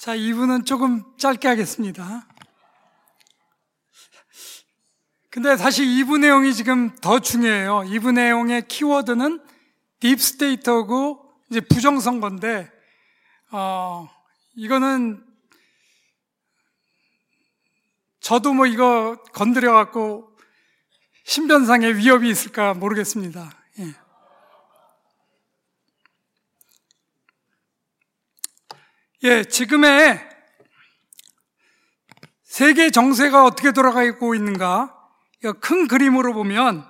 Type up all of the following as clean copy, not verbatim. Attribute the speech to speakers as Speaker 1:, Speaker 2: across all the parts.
Speaker 1: 자, 2부는 조금 짧게 하겠습니다. 근데 사실 2부 내용이 지금 더 중요해요. 2부 내용의 키워드는 딥스테이트하고 이제 부정선거인데, 이거는 저도 뭐 이거 건드려갖고 신변상의 위협이 있을까 모르겠습니다. 예. 예, 지금의 세계 정세가 어떻게 돌아가고 있는가? 큰 그림으로 보면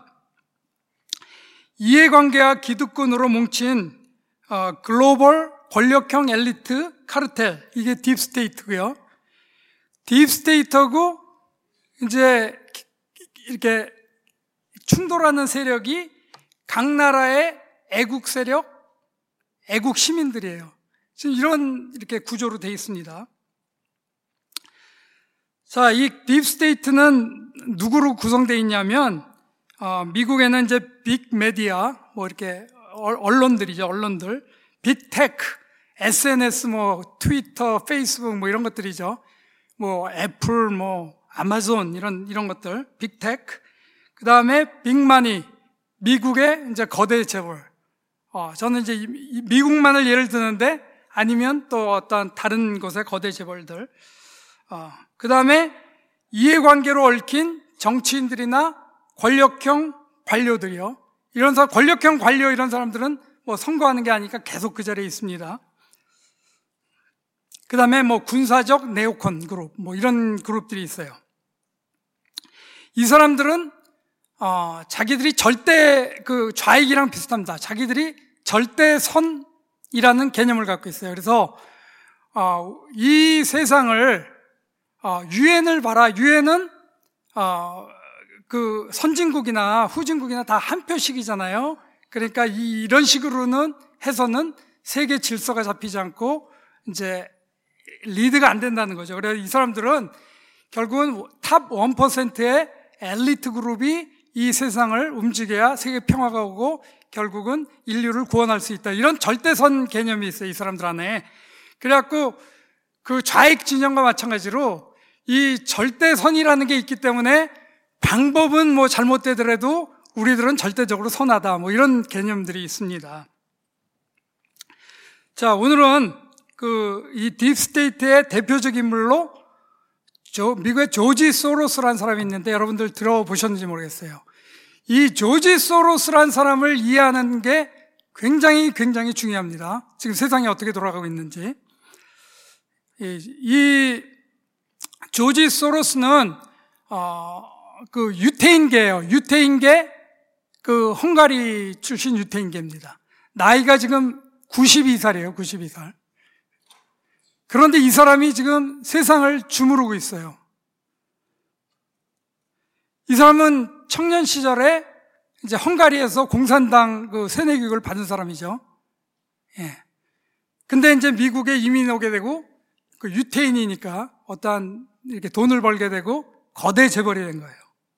Speaker 1: 이해관계와 기득권으로 뭉친 글로벌 권력형 엘리트 카르텔, 이게 딥스테이트고요. 딥스테이트하고 이제 이렇게 충돌하는 세력이 각 나라의 애국 세력, 애국 시민들이에요. 지금 이런 이렇게 구조로 되어 있습니다. 자, 이 딥스테이트는 누구로 구성되어 있냐면, 미국에는 이제 빅 메디아, 뭐 이렇게 언론들이죠, 언론들. 빅테크, SNS, 뭐 트위터, 페이스북 뭐 이런 것들이죠. 뭐 애플, 뭐 아마존 이런 것들, 빅테크. 그 다음에 빅마니, 미국의 이제 거대 재벌. 저는 이제 미국만을 예를 드는데 아니면 또 어떤 다른 곳의 거대 재벌들. 그 다음에 이해관계로 얽힌 정치인들이나 권력형 관료들이요. 이런 사람, 권력형 관료 이런 사람들은 뭐 선거하는 게 아니니까 계속 그 자리에 있습니다. 그 다음에 뭐 군사적 네오콘 그룹, 뭐 이런 그룹들이 있어요. 이 사람들은, 자기들이 절대 그 좌익이랑 비슷합니다. 자기들이 절대선이라는 개념을 갖고 있어요. 그래서, 이 세상을 유엔을 봐라. 유엔은 그 선진국이나 후진국이나 다 한 표씩이잖아요. 그러니까 이런 식으로는 해서는 세계 질서가 잡히지 않고 이제 리드가 안 된다는 거죠. 그래서 이 사람들은 결국은 탑 1%의 엘리트 그룹이 이 세상을 움직여야 세계 평화가 오고 결국은 인류를 구원할 수 있다. 이런 절대선 개념이 있어요. 이 사람들 안에. 그래갖고 그 좌익 진영과 마찬가지로 이 절대선이라는 게 있기 때문에 방법은 뭐 잘못되더라도 우리들은 절대적으로 선하다. 뭐 이런 개념들이 있습니다. 자, 오늘은 이 딥스테이트의 대표적 인물로 미국의 조지 소로스라는 사람이 있는데 여러분들 들어보셨는지 모르겠어요. 이 조지 소로스라는 사람을 이해하는 게 굉장히 중요합니다. 지금 세상이 어떻게 돌아가고 있는지. 이 조지 소로스는 그 유태인계예요. 유태인계 그 헝가리 출신 유태인계입니다. 나이가 지금 92살이에요. 92살. 그런데 이 사람이 지금 세상을 주무르고 있어요. 이 사람은 청년 시절에 이제 헝가리에서 공산당 그 세뇌 교육을 받은 사람이죠. 예. 근데 이제 미국에 이민 오게 되고 그 유태인이니까 어떠한 이렇게 돈을 벌게 되고 거대 재벌이 된 거예요.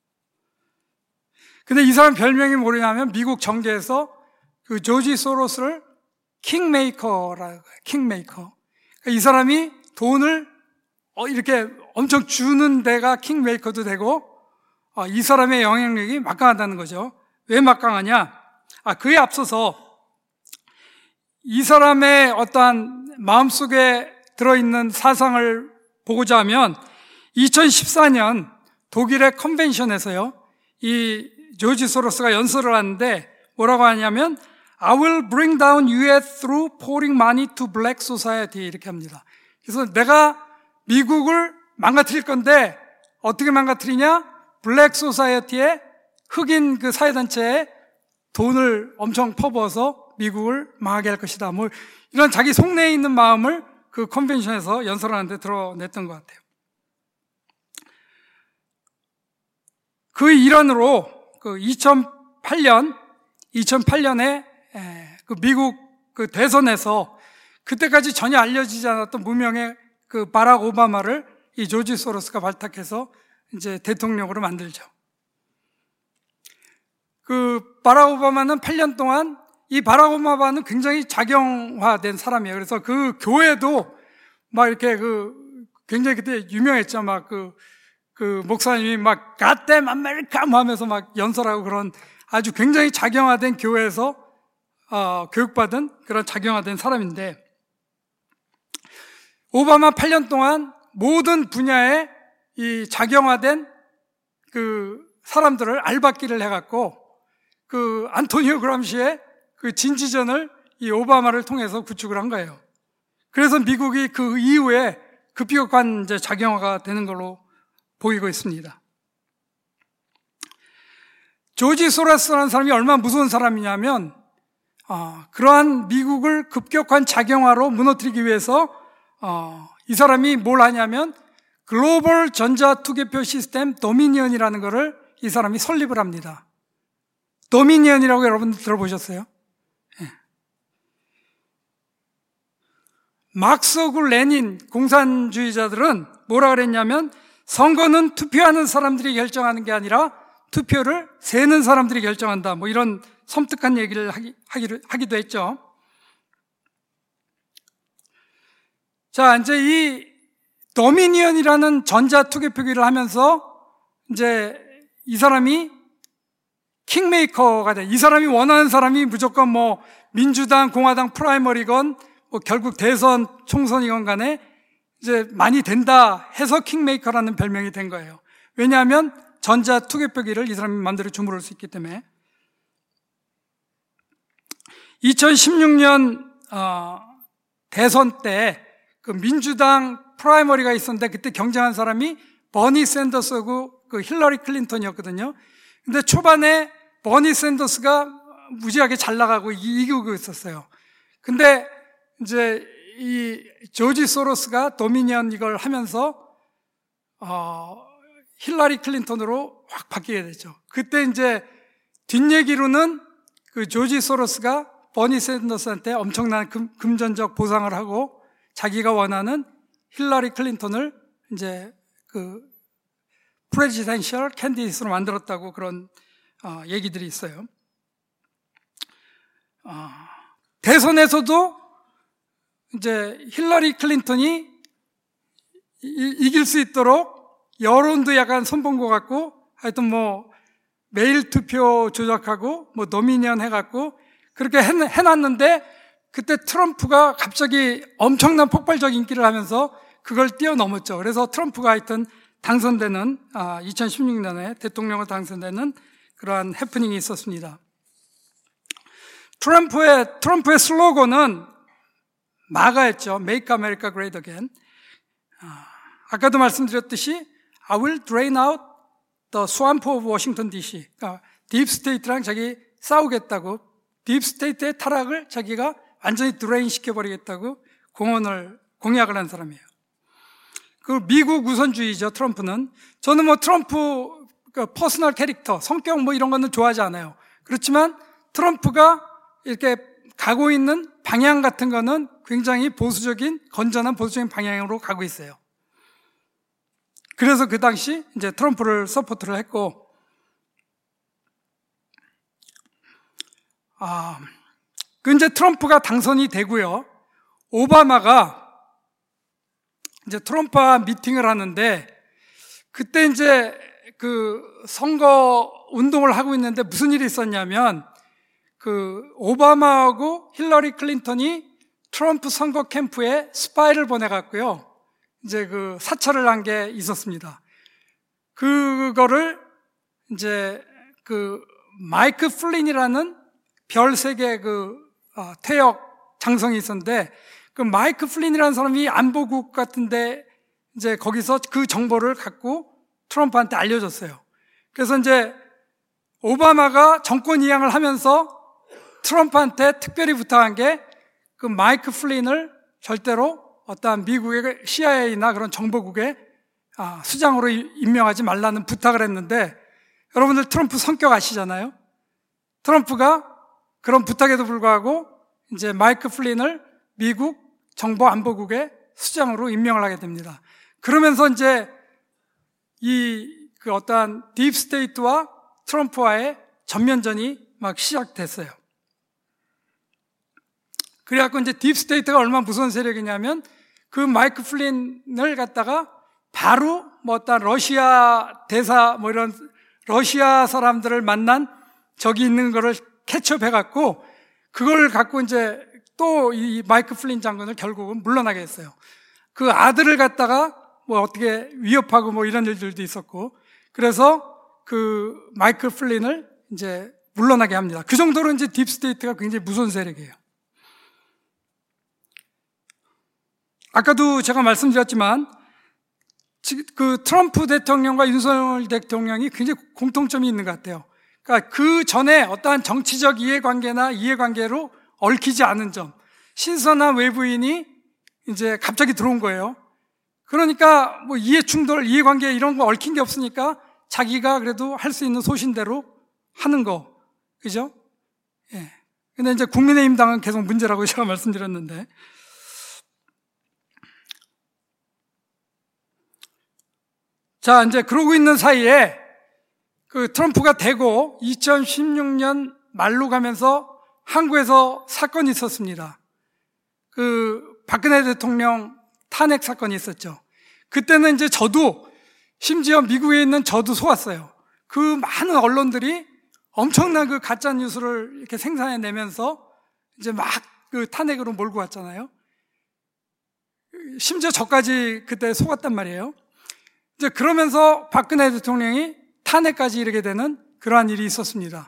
Speaker 1: 근데 이 사람 별명이 뭐냐면 미국 정계에서 그 조지 소로스를 킹메이커라고 해요. 킹메이커. 이 사람이 돈을 이렇게 엄청 주는 데가 킹메이커도 되고 이 사람의 영향력이 막강하다는 거죠. 왜 막강하냐? 그에 앞서서 이 사람의 어떠한 마음속에 들어있는 사상을 보고자 하면 2014년 독일의 컨벤션에서요, 이 조지 소로스가 연설을 하는데 뭐라고 하냐면 I will bring down US through pouring money to black society 이렇게 합니다. 그래서 내가 미국을 망가뜨릴 건데 어떻게 망가뜨리냐? 블랙 소사이어티에 흑인 그 사회단체에 돈을 엄청 퍼부어서 미국을 망하게 할 것이다. 뭐 이런 자기 속내에 있는 마음을 그 컨벤션에서 연설하는데 드러냈던 것 같아요. 그 일환으로 그 2008년에 그 미국 그 대선에서 그때까지 전혀 알려지지 않았던 무명의 그 바락 오바마를 이 조지 소로스가 발탁해서 이제 대통령으로 만들죠. 그 바락 오바마는 8년 동안 이 바락 오바마는 굉장히 작용화된 사람이에요. 그래서 그 교회도 막 이렇게 굉장히 그때 유명했죠. 막 목사님이 막 God damn America 하면서 막 연설하고 그런 아주 굉장히 작용화된 교회에서 교육받은 그런 작용화된 사람인데, 오바마 8년 동안 모든 분야에 이 작용화된 사람들을 알박기를 해갖고 안토니오 그람시의 진지전을 이 오바마를 통해서 구축을 한 거예요. 그래서 미국이 그 이후에 급격한 이제 작용화가 되는 걸로 보이고 있습니다. 조지 소로스라는 사람이 얼마나 무서운 사람이냐면, 그러한 미국을 급격한 작용화로 무너뜨리기 위해서 이 사람이 뭘 하냐면 글로벌 전자투개표 시스템 도미니언이라는 것을 이 사람이 설립을 합니다. 도미니언이라고 여러분들 들어보셨어요? 네. 막스하고 레닌 공산주의자들은 뭐라 그랬냐면, 선거는 투표하는 사람들이 결정하는 게 아니라 투표를 세는 사람들이 결정한다, 뭐 이런 섬뜩한 얘기를 하기도 했죠. 자, 이제 이 도미니언이라는 전자투개표기를 하면서 이제 이 사람이 킹메이커가 돼. 이 사람이 원하는 사람이 무조건 뭐 민주당, 공화당 프라이머리건 뭐 결국 대선, 총선이건 간에 이제 많이 된다 해서 킹메이커라는 별명이 된 거예요. 왜냐하면 전자투개표기를 이 사람이 마음대로 주무를 수 있기 때문에. 2016년 대선 때 민주당 프라이머리가 있었는데, 그때 경쟁한 사람이 버니 샌더스하고 힐러리 클린턴이었거든요. 근데 초반에 버니 샌더스가 무지하게 잘 나가고 이기고 있었어요. 근데 이제 이 조지 소로스가 도미니언 이걸 하면서 힐러리 클린턴으로 확 바뀌게 되죠. 그때 이제 뒷얘기로는 조지 소로스가 버니 샌더스한테 엄청난 금전적 보상을 하고 자기가 원하는 힐러리 클린턴을 이제 프레지던셜 캔디데이트로 만들었다고 그런 얘기들이 있어요. 대선에서도 이제 힐러리 클린턴이 이길 수 있도록 여론도 약간 손본 것 같고, 하여튼 뭐 메일 투표 조작하고 뭐 도미니언 해갖고 그렇게 해놨는데, 그때 트럼프가 갑자기 엄청난 폭발적 인기를 하면서 그걸 뛰어넘었죠. 그래서 트럼프가 하여튼 당선되는 2016년에 대통령으로 당선되는 그러한 해프닝이 있었습니다. 트럼프의 슬로건은 마가였죠. Make America Great Again. 아까도 말씀드렸듯이 I will drain out the swamp of Washington DC. 딥스테이트랑 자기 싸우겠다고, 딥스테이트의 타락을 자기가 완전히 드레인 시켜버리겠다고 공약을 한 사람이에요. 미국 우선주의죠, 트럼프는. 저는 뭐 트럼프 퍼스널 캐릭터, 성격 뭐 이런 거는 좋아하지 않아요. 그렇지만 트럼프가 이렇게 가고 있는 방향 같은 거는 굉장히 건전한 보수적인 방향으로 가고 있어요. 그래서 그 당시 이제 트럼프를 서포트를 했고, 이제 트럼프가 당선이 되고요. 오바마가 이제 트럼프와 미팅을 하는데, 그때 이제 선거 운동을 하고 있는데 무슨 일이 있었냐면, 오바마하고 힐러리 클린턴이 트럼프 선거 캠프에 스파이를 보내갔고요. 이제 사찰을 한 게 있었습니다. 그거를 이제 마이크 플린이라는 별 3개 태역 장성이 있었는데, 마이크 플린이라는 사람이 안보국 같은데 이제 거기서 그 정보를 갖고 트럼프한테 알려줬어요. 그래서 이제 오바마가 정권 이양을 하면서 트럼프한테 특별히 부탁한 게 마이크 플린을 절대로 어떠한 미국의 CIA나 그런 정보국의 수장으로 임명하지 말라는 부탁을 했는데, 여러분들 트럼프 성격 아시잖아요. 트럼프가 그런 부탁에도 불구하고 이제 마이크 플린을 미국 정보안보국의 수장으로 임명을 하게 됩니다. 그러면서 이제 어떠한 딥스테이트와 트럼프와의 전면전이 막 시작됐어요. 그래갖고 이제 딥스테이트가 얼마나 무서운 세력이냐면, 그 마이크 플린을 갖다가 바로 뭐 어떤 러시아 대사 뭐 이런 러시아 사람들을 만난 저기 있는 거를 캐치업해갖고 그걸 갖고 이제 또 이 마이크 플린 장군을 결국은 물러나게 했어요. 그 아들을 갖다가 뭐 어떻게 위협하고 뭐 이런 일들도 있었고, 그래서 그 마이클 플린을 이제 물러나게 합니다. 그 정도로 이제 딥스테이트가 굉장히 무서운 세력이에요. 아까도 제가 말씀드렸지만 그 트럼프 대통령과 윤석열 대통령이 굉장히 공통점이 있는 것 같아요. 그러니까 그 전에 어떠한 정치적 이해관계나 이해관계로 얽히지 않은 점, 신선한 외부인이 이제 갑자기 들어온 거예요. 그러니까 뭐 이해충돌, 이해관계 이런 거 얽힌 게 없으니까 자기가 그래도 할 수 있는 소신대로 하는 거, 그죠? 예. 근데 이제 국민의힘 당은 계속 문제라고 제가 말씀드렸는데, 자, 이제 그러고 있는 사이에 그 트럼프가 되고 2016년 말로 가면서 한국에서 사건이 있었습니다. 그 박근혜 대통령 탄핵 사건이 있었죠. 그때는 이제 저도, 심지어 미국에 있는 저도 속았어요. 그 많은 언론들이 엄청난 그 가짜 뉴스를 이렇게 생산해내면서 이제 막 그 탄핵으로 몰고 왔잖아요. 심지어 저까지 그때 속았단 말이에요. 이제 그러면서 박근혜 대통령이 탄핵까지 이르게 되는 그러한 일이 있었습니다.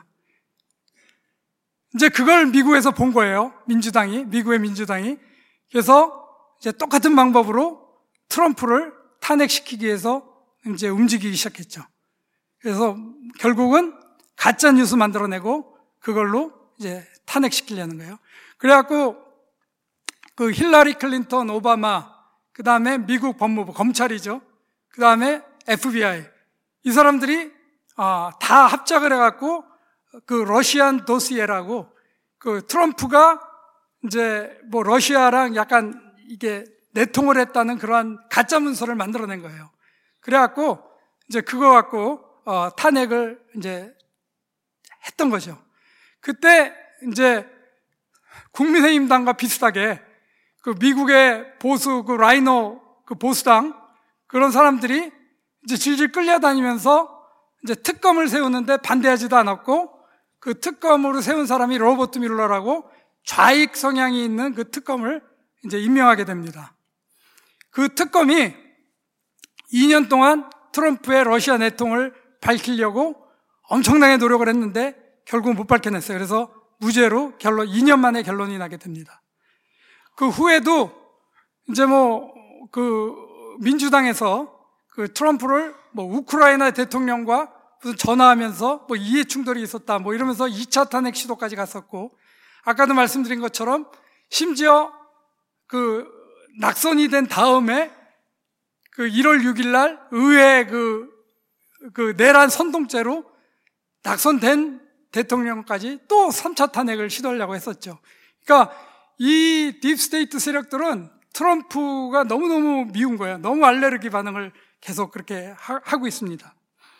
Speaker 1: 이제 그걸 미국에서 본 거예요. 미국의 민주당이. 그래서 이제 똑같은 방법으로 트럼프를 탄핵시키기 위해서 이제 움직이기 시작했죠. 그래서 결국은 가짜 뉴스 만들어내고 그걸로 이제 탄핵시키려는 거예요. 그래갖고 그 힐러리 클린턴, 오바마, 그 다음에 미국 법무부, 검찰이죠. 그 다음에 FBI. 이 사람들이 다 합작을 해갖고 그 러시안 도시에라고 그 트럼프가 이제 뭐 러시아랑 약간 이게 내통을 했다는 그러한 가짜 문서를 만들어낸 거예요. 그래갖고 이제 그거 갖고 탄핵을 이제 했던 거죠. 그때 이제 국민의힘당과 비슷하게 그 미국의 보수 그 라이노 그 보수당 그런 사람들이 이제 질질 끌려다니면서 이제 특검을 세우는데 반대하지도 않았고, 그 특검으로 세운 사람이 로버트 뮬러라고 좌익 성향이 있는 그 특검을 이제 임명하게 됩니다. 그 특검이 2년 동안 트럼프의 러시아 내통을 밝히려고 엄청나게 노력을 했는데 결국 못 밝혀냈어요. 그래서 무죄로 2년 만에 결론이 나게 됩니다. 그 후에도 이제 그 민주당에서 그 트럼프를 우크라이나 대통령과 무슨 전화하면서 이해 충돌이 있었다 이러면서 2차 탄핵 시도까지 갔었고, 아까도 말씀드린 것처럼 심지어 그 낙선이 된 다음에 그 1월 6일 날 의회 그 내란 선동죄로 낙선된 대통령까지 또 3차 탄핵을 시도하려고 했었죠. 그러니까 이 딥스테이트 세력들은 트럼프가 너무너무 미운 거예요. 너무 알레르기 반응을 계속 그렇게 하고 있습니다.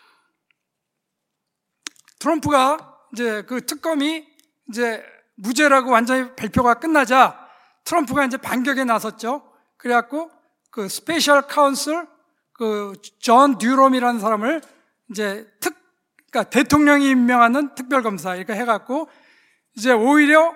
Speaker 1: 트럼프가 이제 그 특검이 이제 무죄라고 완전히 발표가 끝나자 트럼프가 이제 반격에 나섰죠. 그래갖고 그 스페셜 카운슬 그 존 듀롬이라는 사람을 이제 그러니까 대통령이 임명하는 특별검사 이렇게 해갖고 이제 오히려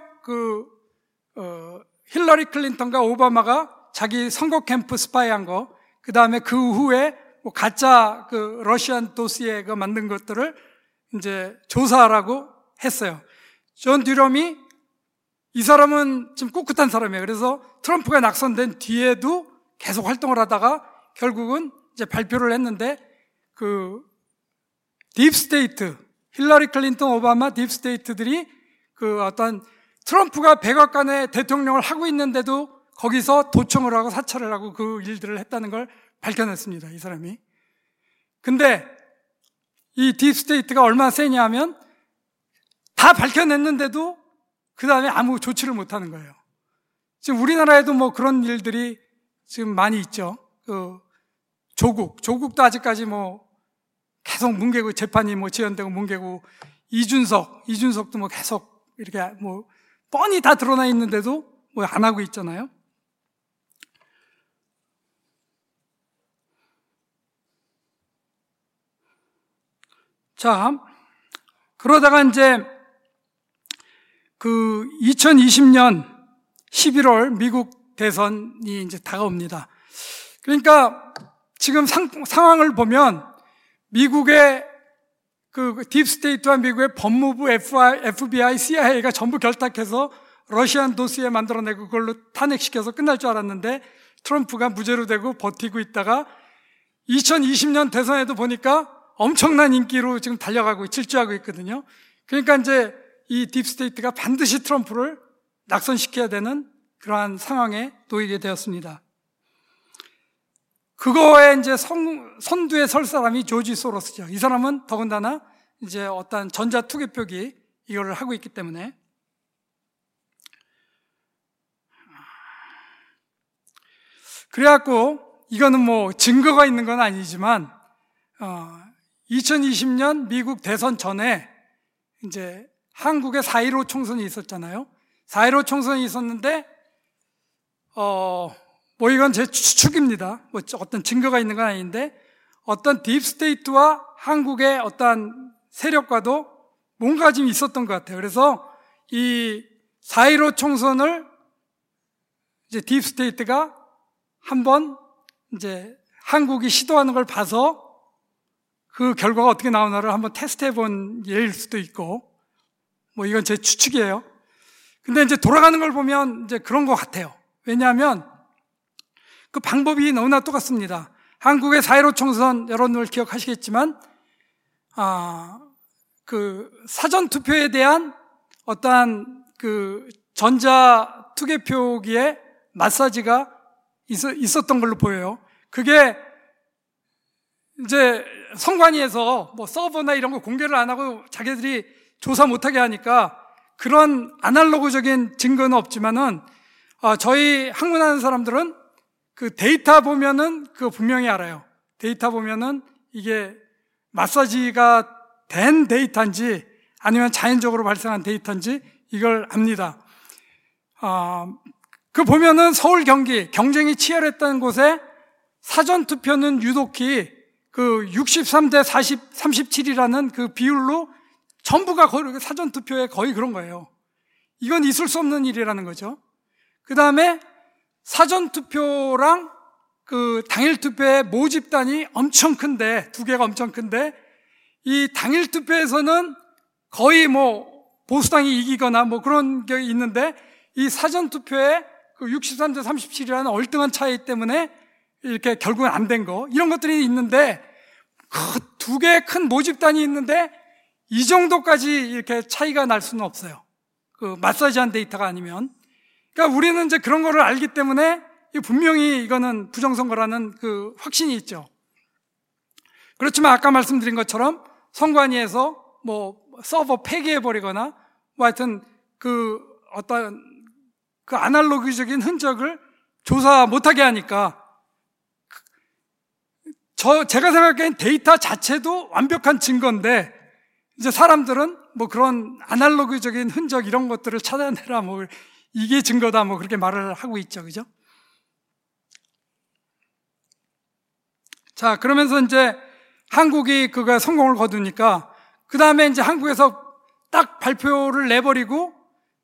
Speaker 1: 힐러리 클린턴과 오바마가 자기 선거 캠프 스파이한 거, 그 다음에 그 후에 가짜 그 러시안 도시에 만든 것들을 이제 조사하라고 했어요. 존 듀럼이 이 사람은 좀 꿋꿋한 사람이에요. 그래서 트럼프가 낙선된 뒤에도 계속 활동을 하다가 결국은 이제 발표를 했는데 그 딥스테이트, 힐러리 클린턴, 오바마 딥스테이트들이 그 어떤 트럼프가 백악관에 대통령을 하고 있는데도 거기서 도청을 하고 사찰을 하고 그 일들을 했다는 걸 밝혀냈습니다. 이 사람이. 근데 이 딥스테이트가 얼마나 세냐 하면 다 밝혀냈는데도 그 다음에 아무 조치를 못하는 거예요. 지금 우리나라에도 그런 일들이 지금 많이 있죠. 조국도 아직까지 계속 뭉개고 재판이 지연되고 뭉개고, 이준석도 계속 이렇게 뻔히 다 드러나 있는데도 안 하고 있잖아요. 자, 그러다가 이제 그 2020년 11월 미국 대선이 이제 다가옵니다. 그러니까 지금 상황을 보면 미국의 그 딥스테이트와 미국의 법무부, FBI, CIA가 전부 결탁해서 러시안 도시에 만들어내고 그걸로 탄핵시켜서 끝날 줄 알았는데 트럼프가 무죄로 되고 버티고 있다가 2020년 대선에도 보니까 엄청난 인기로 지금 달려가고 질주하고 있거든요. 그러니까 이제 이 딥스테이트가 반드시 트럼프를 낙선시켜야 되는 그러한 상황에 놓이게 되었습니다. 그거에 이제 선두에 설 사람이 조지 소로스죠. 이 사람은 더군다나 이제 어떤 전자투개표기 이거를 하고 있기 때문에. 그래갖고 이거는 뭐 증거가 있는 건 아니지만 2020년 미국 대선 전에 이제 한국에 4.15 총선이 있었잖아요. 4.15 총선이 있었는데 뭐 이건 제 추측입니다. 뭐 어떤 증거가 있는 건 아닌데 어떤 딥스테이트와 한국의 어떤 세력과도 뭔가 좀 있었던 것 같아요. 그래서 이 4.15 총선을 이제 딥스테이트가 한번 이제 한국이 시도하는 걸 봐서 그 결과가 어떻게 나오나를 한번 테스트해 본 예일 수도 있고, 뭐 이건 제 추측이에요. 근데 이제 돌아가는 걸 보면 이제 그런 것 같아요. 왜냐하면 그 방법이 너무나 똑같습니다. 한국의 4.15 총선 여러분들 기억하시겠지만, 그 사전투표에 대한 어떠한 그 전자투개표기에 마사지가 있었던 걸로 보여요. 그게 이제 선관위에서 뭐 서버나 이런 거 공개를 안 하고 자기들이 조사 못하게 하니까 그런 아날로그적인 증거는 없지만은 저희 학문하는 사람들은 그 데이터 보면은 그거 분명히 알아요. 데이터 보면은 이게 마사지가 된 데이터인지 아니면 자연적으로 발생한 데이터인지 이걸 압니다. 그 보면은 서울 경기 경쟁이 치열했던 곳에 사전투표는 유독히 그 63대 37이라는 그 비율로 전부가 거의 사전투표에 거의 그런 거예요. 이건 있을 수 없는 일이라는 거죠. 그 다음에 사전투표랑 그 당일투표의 모집단이 엄청 큰데, 두 개가 엄청 큰데, 이 당일투표에서는 거의 뭐 보수당이 이기거나 뭐 그런 게 있는데, 이 사전투표에 그 63대 37이라는 얼등한 차이 때문에 이렇게 결국은 안 된 거, 이런 것들이 있는데, 그 두 개의 큰 모집단이 있는데, 이 정도까지 이렇게 차이가 날 수는 없어요. 그 마사지한 데이터가 아니면. 그러니까 우리는 이제 그런 거를 알기 때문에 분명히 이거는 부정선거라는 그 확신이 있죠. 그렇지만 아까 말씀드린 것처럼 선관위에서 뭐 서버 폐기해버리거나 뭐 하여튼 그 어떤 그 아날로그적인 흔적을 조사 못하게 하니까 제가 생각하기엔 데이터 자체도 완벽한 증거인데 이제 사람들은 뭐 그런 아날로그적인 흔적 이런 것들을 찾아내라 뭐 이게 증거다 뭐 그렇게 말을 하고 있죠. 그죠? 자, 그러면서 이제 한국이 그거 성공을 거두니까 그 다음에 이제 한국에서 딱 발표를 내버리고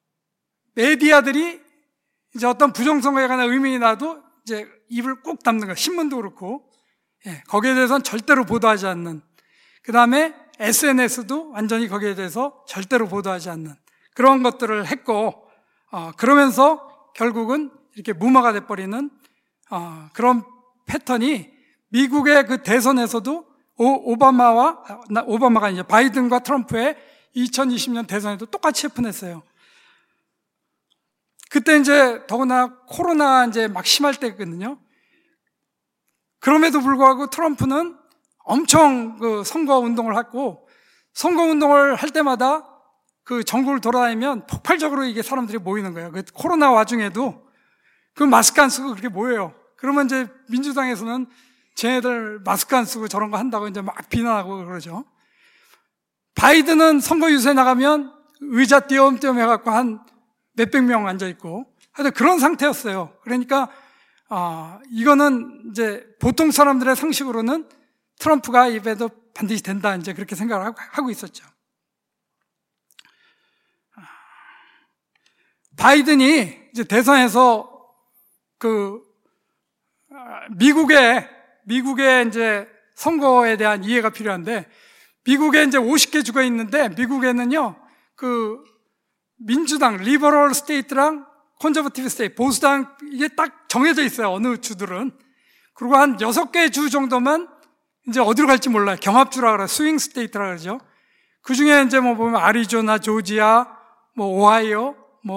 Speaker 1: 메디아들이 이제 어떤 부정선거에 관한 의문이 나도 이제 입을 꼭 닫는 거예요. 신문도 그렇고. 예, 거기에 대해서는 절대로 보도하지 않는. 그 다음에 SNS도 완전히 거기에 대해서 절대로 보도하지 않는 그런 것들을 했고, 그러면서 결국은 이렇게 무마가 돼버리는 그런 패턴이 미국의 그 대선에서도 오바마가 이제 바이든과 트럼프의 2020년 대선에도 똑같이 해픈했어요. 그때 이제 더구나 코로나 이제 막 심할 때거든요. 그럼에도 불구하고 트럼프는 엄청 그 선거 운동을 했고, 선거 운동을 할 때마다 그 전국을 돌아다니면 폭발적으로 이게 사람들이 모이는 거예요. 그 코로나 와중에도 그 마스크 안 쓰고 그렇게 모여요. 그러면 이제 민주당에서는 쟤네들 마스크 안 쓰고 저런 거 한다고 이제 막 비난하고 그러죠. 바이든은 선거 유세 나가면 의자 띄엄띄엄 해갖고 한 몇백 명 앉아있고, 하여튼 그런 상태였어요. 그러니까, 이거는 이제 보통 사람들의 상식으로는 트럼프가 입에도 반드시 된다, 이제 그렇게 생각을 하고 있었죠. 바이든이 이제 대선에서 미국의 이제 선거에 대한 이해가 필요한데, 미국에 이제 50개 주가 있는데, 미국에는요, 민주당, 리버럴 스테이트랑 컨저버티브 스테이트, 보수당, 이게 딱 정해져 있어요, 어느 주들은. 그리고 한 6개 주 정도만 이제 어디로 갈지 몰라요. 경합주라 그래요. 스윙 스테이트라 그러죠. 그 중에 이제 뭐 보면 아리조나, 조지아, 뭐 오하이오,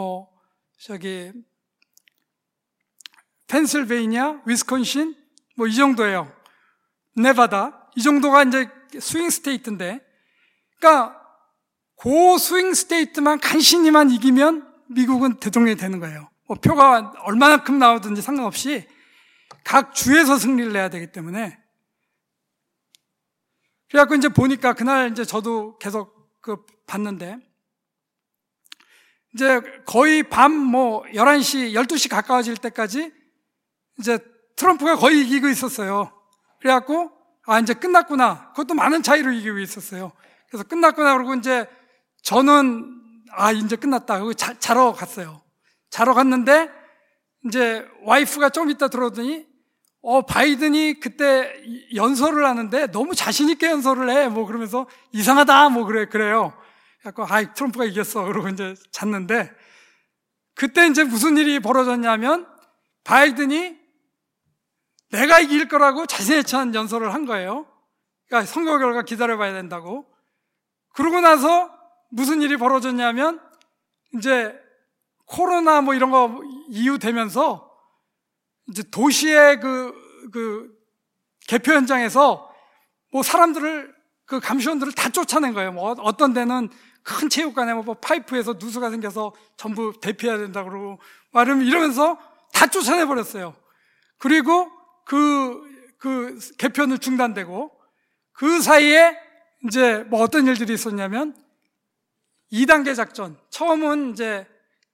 Speaker 1: 펜실베이니아, 위스콘신, 뭐 이 정도예요. 네바다. 이 정도가 이제 스윙 스테이트인데, 그러니까 그 스윙 스테이트만 간신히만 이기면 미국은 대통령이 되는 거예요. 뭐 표가 얼마나큼 나오든지 상관없이 각 주에서 승리를 내야 되기 때문에. 그래갖고 이제 보니까 그날 이제 저도 계속 봤는데, 이제 거의 밤 11시, 12시 가까워질 때까지 이제 트럼프가 거의 이기고 있었어요. 그래갖고, 이제 끝났구나. 그것도 많은 차이로 이기고 있었어요. 그래서 끝났구나. 그러고 이제 저는, 이제 끝났다. 그리고 자러 갔어요. 자러 갔는데, 이제 와이프가 좀 이따 들어오더니, 바이든이 그때 연설을 하는데 너무 자신있게 연설을 해. 그러면서 이상하다. 그래요. 그래갖고, 트럼프가 이겼어. 그러고 이제 잤는데, 그때 이제 무슨 일이 벌어졌냐면, 바이든이 내가 이길 거라고 자신의 찬 연설을 한 거예요. 그러니까 선거 결과 기다려봐야 된다고. 그러고 나서 무슨 일이 벌어졌냐면, 이제 코로나 이런 거 이후 되면서, 이제 도시의 개표 현장에서 사람들을, 감시원들을 다 쫓아낸 거예요. 어떤 데는 큰 체육관에 파이프에서 누수가 생겨서 전부 대피해야 된다 그러고, 이러면서 다 쫓아내버렸어요. 그리고 개표는 중단되고, 그 사이에 이제 어떤 일들이 있었냐면, 2단계 작전. 처음은 이제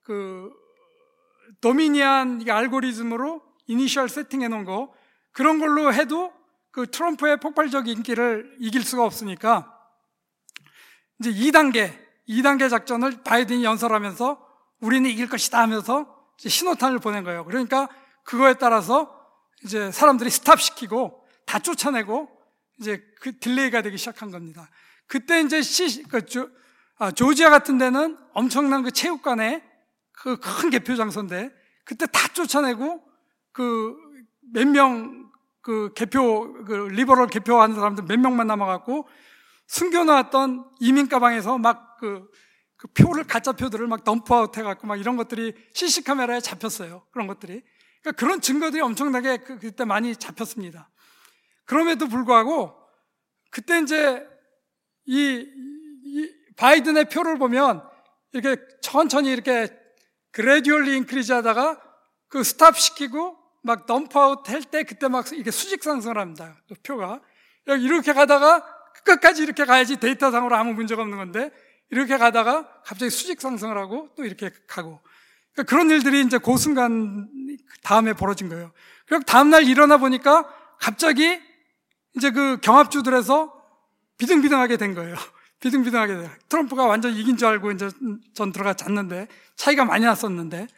Speaker 1: 도미니안 알고리즘으로 이니셜 세팅해 놓은 거, 그런 걸로 해도 트럼프의 폭발적 인기를 이길 수가 없으니까, 이제 2단계 작전을 바이든이 연설하면서 우리는 이길 것이다 하면서 이제 신호탄을 보낸 거예요. 그러니까 그거에 따라서 이제 사람들이 스탑시키고 다 쫓아내고 이제 딜레이가 되기 시작한 겁니다. 그때 이제 조지아 같은 데는 엄청난 체육관에 큰 개표 장소인데, 그때 다 쫓아내고 몇 명 리버럴 개표하는 사람들 몇 명만 남아갖고 숨겨놓았던 이민 가방에서 표를, 가짜 표들을 덤프아웃 해갖고 이런 것들이 CC카메라에 잡혔어요. 그런 것들이. 그러니까 그런 증거들이 엄청나게 그때 많이 잡혔습니다. 그럼에도 불구하고 그때 이제 이 바이든의 표를 보면 이렇게 천천히 이렇게 그래듀얼리 인크리즈 하다가 스탑 시키고 덤프아웃 할 때 그때 이렇게 수직 상승을 합니다. 표가. 이렇게 가다가 끝까지 이렇게 가야지 데이터상으로 아무 문제가 없는 건데, 이렇게 가다가 갑자기 수직 상승을 하고 또 이렇게 가고. 그러니까 그런 일들이 이제 그 순간 다음에 벌어진 거예요. 그리고 다음날 일어나 보니까 갑자기 이제 경합주들에서 비등비등하게 된 거예요. 비등비등하게 돼요. 트럼프가 완전 이긴 줄 알고 이제 전 들어가 잤는데, 차이가 많이 났었는데,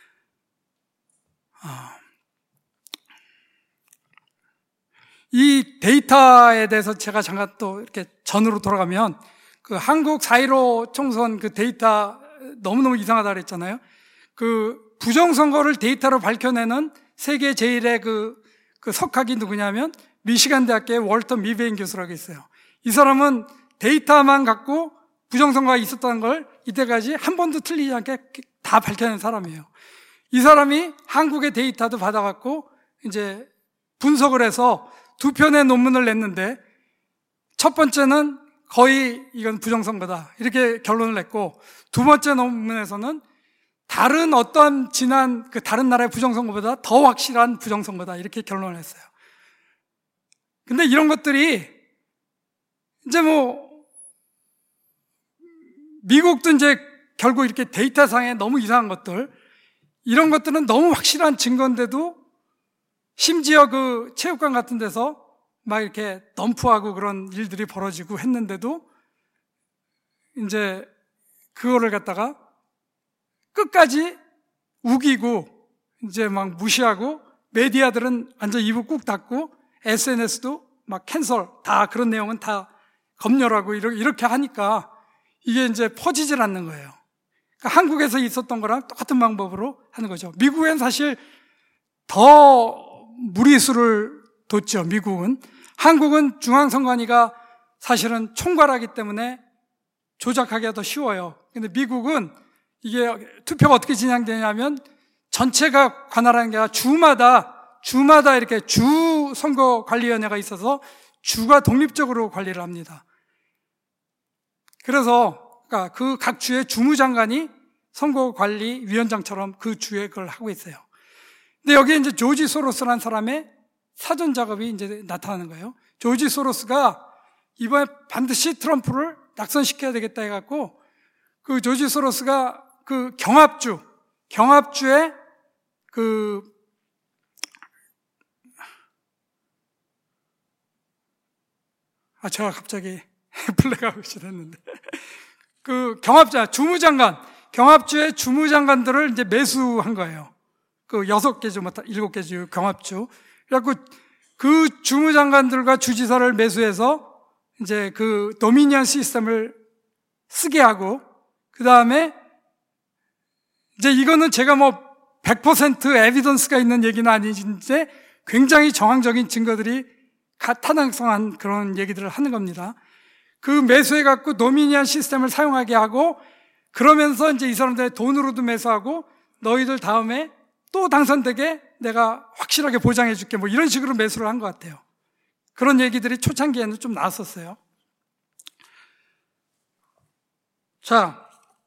Speaker 1: 이 데이터에 대해서 제가 잠깐 또 이렇게 전으로 돌아가면, 한국 4.15 총선 데이터 너무너무 이상하다 그랬잖아요. 부정선거를 데이터로 밝혀내는 세계 제일의 석학이 누구냐면, 미시간 대학교의 월터 미베인 교수라고 있어요. 이 사람은 데이터만 갖고 부정선거가 있었다는 걸 이때까지 한 번도 틀리지 않게 다 밝혀낸 사람이에요. 이 사람이 한국의 데이터도 받아갖고 이제 분석을 해서 2편의 논문을 냈는데, 첫 번째는 거의 이건 부정선거다 이렇게 결론을 냈고, 두 번째 논문에서는 다른 어떤 지난 다른 나라의 부정선거보다 더 확실한 부정선거다 이렇게 결론을 했어요. 근데 이런 것들이 이제 미국도 이제 결국 이렇게 데이터상에 너무 이상한 것들, 이런 것들은 너무 확실한 증거인데도 심지어 체육관 같은 데서 막 이렇게 덤프하고 그런 일들이 벌어지고 했는데도 이제 그거를 갖다가 끝까지 우기고 이제 막 무시하고 메디아들은 완전 입을 꾹 닫고 SNS도 막 캔슬 다 그런 내용은 다 검열하고 이렇게 하니까 이게 이제 퍼지질 않는 거예요. 그러니까 한국에서 있었던 거랑 똑같은 방법으로 하는 거죠. 미국엔 사실 더 무리수를 뒀죠. 미국은. 한국은 중앙선관위가 사실은 총괄하기 때문에 조작하기가 더 쉬워요. 근데 미국은 이게 투표가 어떻게 진행되냐면 전체가 관할하는 게 아니라 주마다 이렇게 주 선거관리위원회가 있어서 주가 독립적으로 관리를 합니다. 그래서 그러니까 그 각 주의 주무장관이 선거관리위원장처럼 그 주에 그걸 하고 있어요. 근데 여기에 이제 조지 소로스라는 사람의 사전 작업이 이제 나타나는 거예요. 조지 소로스가 이번에 반드시 트럼프를 낙선시켜야 되겠다 해갖고 그 조지 소로스가 그 경합주에 제가 갑자기 블랙아웃이 됐는데 그 경합주의 주무장관들을 이제 매수한 거예요. 그 6개 주, 7개 주 경합주. 그래갖고 그 주무장관들과 주지사를 매수해서 이제 그 도미니언 시스템을 쓰게 하고, 그 다음에 이제 이거는 제가 뭐 100% 에비던스가 있는 얘기는 아니진데 굉장히 정황적인 증거들이 타당성한 그런 얘기들을 하는 겁니다. 그 매수해갖고 도미니언 시스템을 사용하게 하고, 그러면서 이제 이 사람들의 돈으로도 매수하고, 너희들 다음에 또 당선되게 내가 확실하게 보장해줄게, 뭐 이런 식으로 매수를 한 것 같아요. 그런 얘기들이 초창기에는 좀 나왔었어요. 자,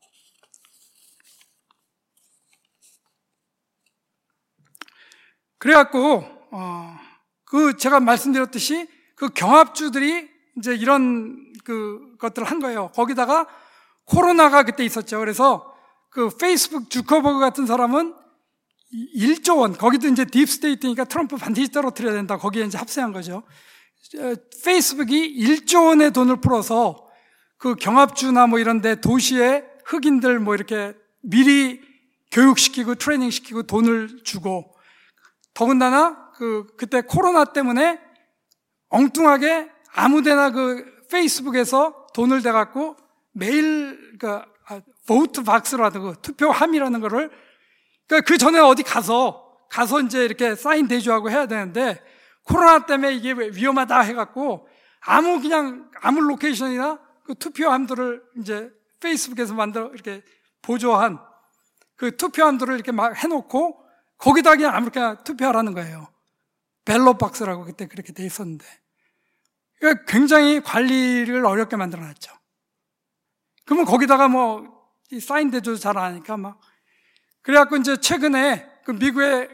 Speaker 1: 그래갖고 제가 말씀드렸듯이 그 경합주들이 이제 이런 것들을 한 거예요. 거기다가 코로나가 그때 있었죠. 그래서 그 페이스북 주커버그 같은 사람은 1조 원, 거기도 이제 딥스테이트니까 트럼프 반드시 떨어뜨려야 된다. 거기에 이제 합세한 거죠. 페이스북이 1조 원의 돈을 풀어서 그 경합주나 뭐 이런데 도시의 흑인들 뭐 이렇게 미리 교육시키고 트레이닝 시키고 돈을 주고, 더군다나 그때 코로나 때문에 엉뚱하게 아무데나 그 페이스북에서 돈을 대갖고 매일 보트 박스라는 거, 투표함이라는 거를, 그러니까 그 전에 어디 가서 이제 이렇게 사인 대조하고 해야 되는데, 코로나 때문에 이게 위험하다 해갖고 아무 로케이션이나 그 투표함들을 이제 페이스북에서 만들어 이렇게 보조한 그 투표함들을 이렇게 막 해놓고 거기다 그냥 아무렇게나 투표하라는 거예요. 벨롯 박스라고 그때 그렇게 돼 있었는데, 그러니까 굉장히 관리를 어렵게 만들어놨죠. 그러면 거기다가 뭐 사인 대조도 잘 안 하니까 막, 그래갖고 이제 최근에 그 미국의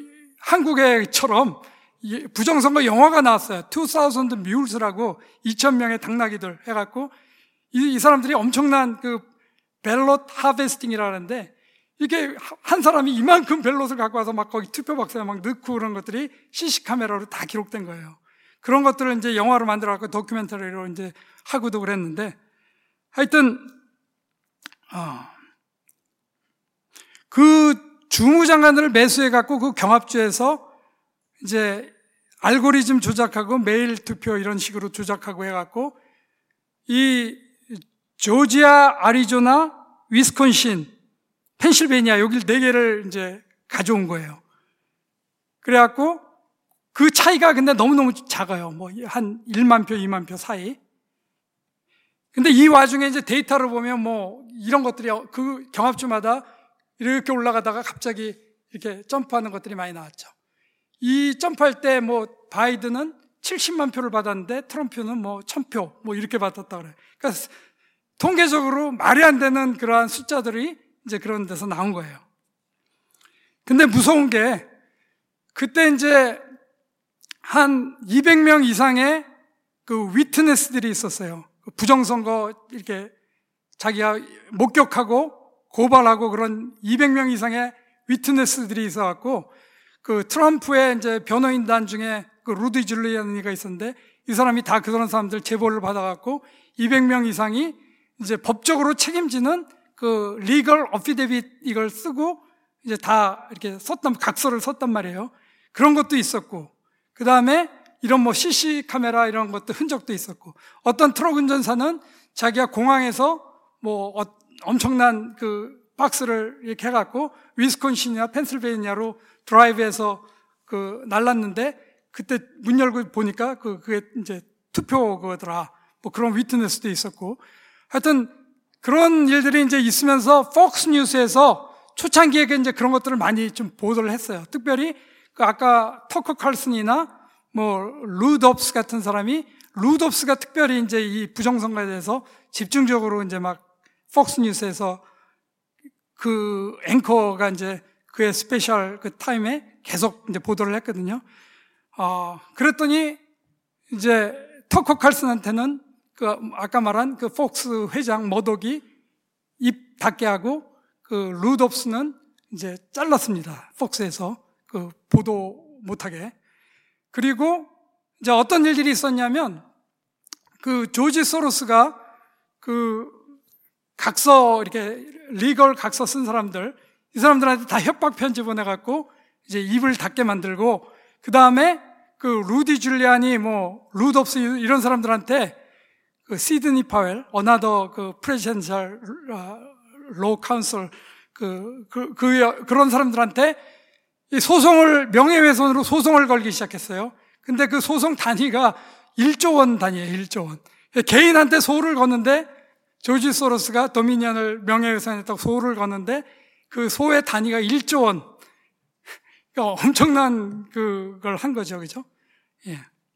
Speaker 1: 한국에처럼 부정선거 영화가 나왔어요. 2000 Mules라고 2000명의 당나귀들 해갖고 이 사람들이 엄청난 그 벨롯 하베스팅이라는데, 이게 한 사람이 이만큼 벨롯을 갖고 와서 막 거기 투표 박스에 막 넣고 그런 것들이 CC 카메라로 다 기록된 거예요. 그런 것들을 이제 영화로 만들어갖고 다큐멘터리로 이제 하고도 그랬는데, 하여튼 그 주무장관들을 매수해갖고 그 경합주에서 이제 알고리즘 조작하고 메일 투표 이런 식으로 조작하고 해갖고 이 조지아, 아리조나, 위스콘신, 펜실베니아 여기 4개를 이제 가져온 거예요. 그래갖고 그 차이가 근데 너무너무 작아요. 뭐 한 1만 표, 2만 표 사이. 근데 이 와중에 이제 데이터를 보면 뭐 이런 것들이 그 경합주마다 이렇게 올라가다가 갑자기 이렇게 점프하는 것들이 많이 나왔죠. 이 점프할 때 뭐 바이든은 70만 표를 받았는데 트럼프는 뭐 1000표 뭐 이렇게 받았다 그래요. 그러니까 통계적으로 말이 안 되는 그러한 숫자들이 이제 그런 데서 나온 거예요. 근데 무서운 게 그때 이제 한 200명 이상의 그 위트네스들이 있었어요. 부정선거 이렇게 자기가 목격하고 고발하고 그런 200명 이상의 위트네스들이 있어갖고 그 트럼프의 이제 변호인단 중에 그 루디 줄리아니가 있었는데 이 사람이 다 그런 사람들 제보를 받아갖고 200명 이상이 이제 법적으로 책임지는 그 리걸 어피데빗 이걸 쓰고 이제 다 이렇게 각서를 썼단 말이에요. 그런 것도 있었고, 그 다음에 이런 뭐 CC 카메라 이런 것도 흔적도 있었고, 어떤 트럭 운전사는 자기가 공항에서 뭐 엄청난 그 박스를 이렇게 해갖고 위스콘신이나 펜실베이니아로 드라이브해서 그 날랐는데 그때 문 열고 보니까 그게 이제 투표 그거더라. 뭐 그런 위트네스도 있었고, 하여튼 그런 일들이 이제 있으면서 폭스 뉴스에서 초창기에 이제 그런 것들을 많이 좀 보도를 했어요. 특별히 그 아까 터커 칼슨이나 뭐 루덥스 같은 사람이, 루덥스가 특별히 이제 이 부정선거에 대해서 집중적으로 이제 막 폭스 뉴스에서 그 앵커가 이제 그의 스페셜 그 타임에 계속 이제 보도를 했거든요. 그랬더니 이제 터커 칼슨한테는 그 아까 말한 그 폭스 회장 머독이 입 닫게 하고 그 루덥스는 이제 잘랐습니다. 폭스에서 그 보도 못하게. 그리고 이제 어떤 일들이 있었냐면 그 조지 소로스가 그 각서 이렇게 리걸 각서 쓴 사람들, 이 사람들한테 다 협박 편지 보내갖고 이제 입을 닫게 만들고, 그 다음에 그 루디 줄리아니 뭐 루덥스 이런 사람들한테 그 시드니 파웰, 어나더 그 프레지던셜 로 카운슬 그런 사람들한테 이 소송을, 명예훼손으로 소송을 걸기 시작했어요. 근데 그 소송 단위가 1조 원 단위예요, 1조 원. 개인한테 소를 거는데 조지 소로스가 도미니언을 명예훼손했다고 소를 거는데 그 소의 단위가 1조 원. 그러니까 엄청난 그걸 한 거죠, 그죠? 예.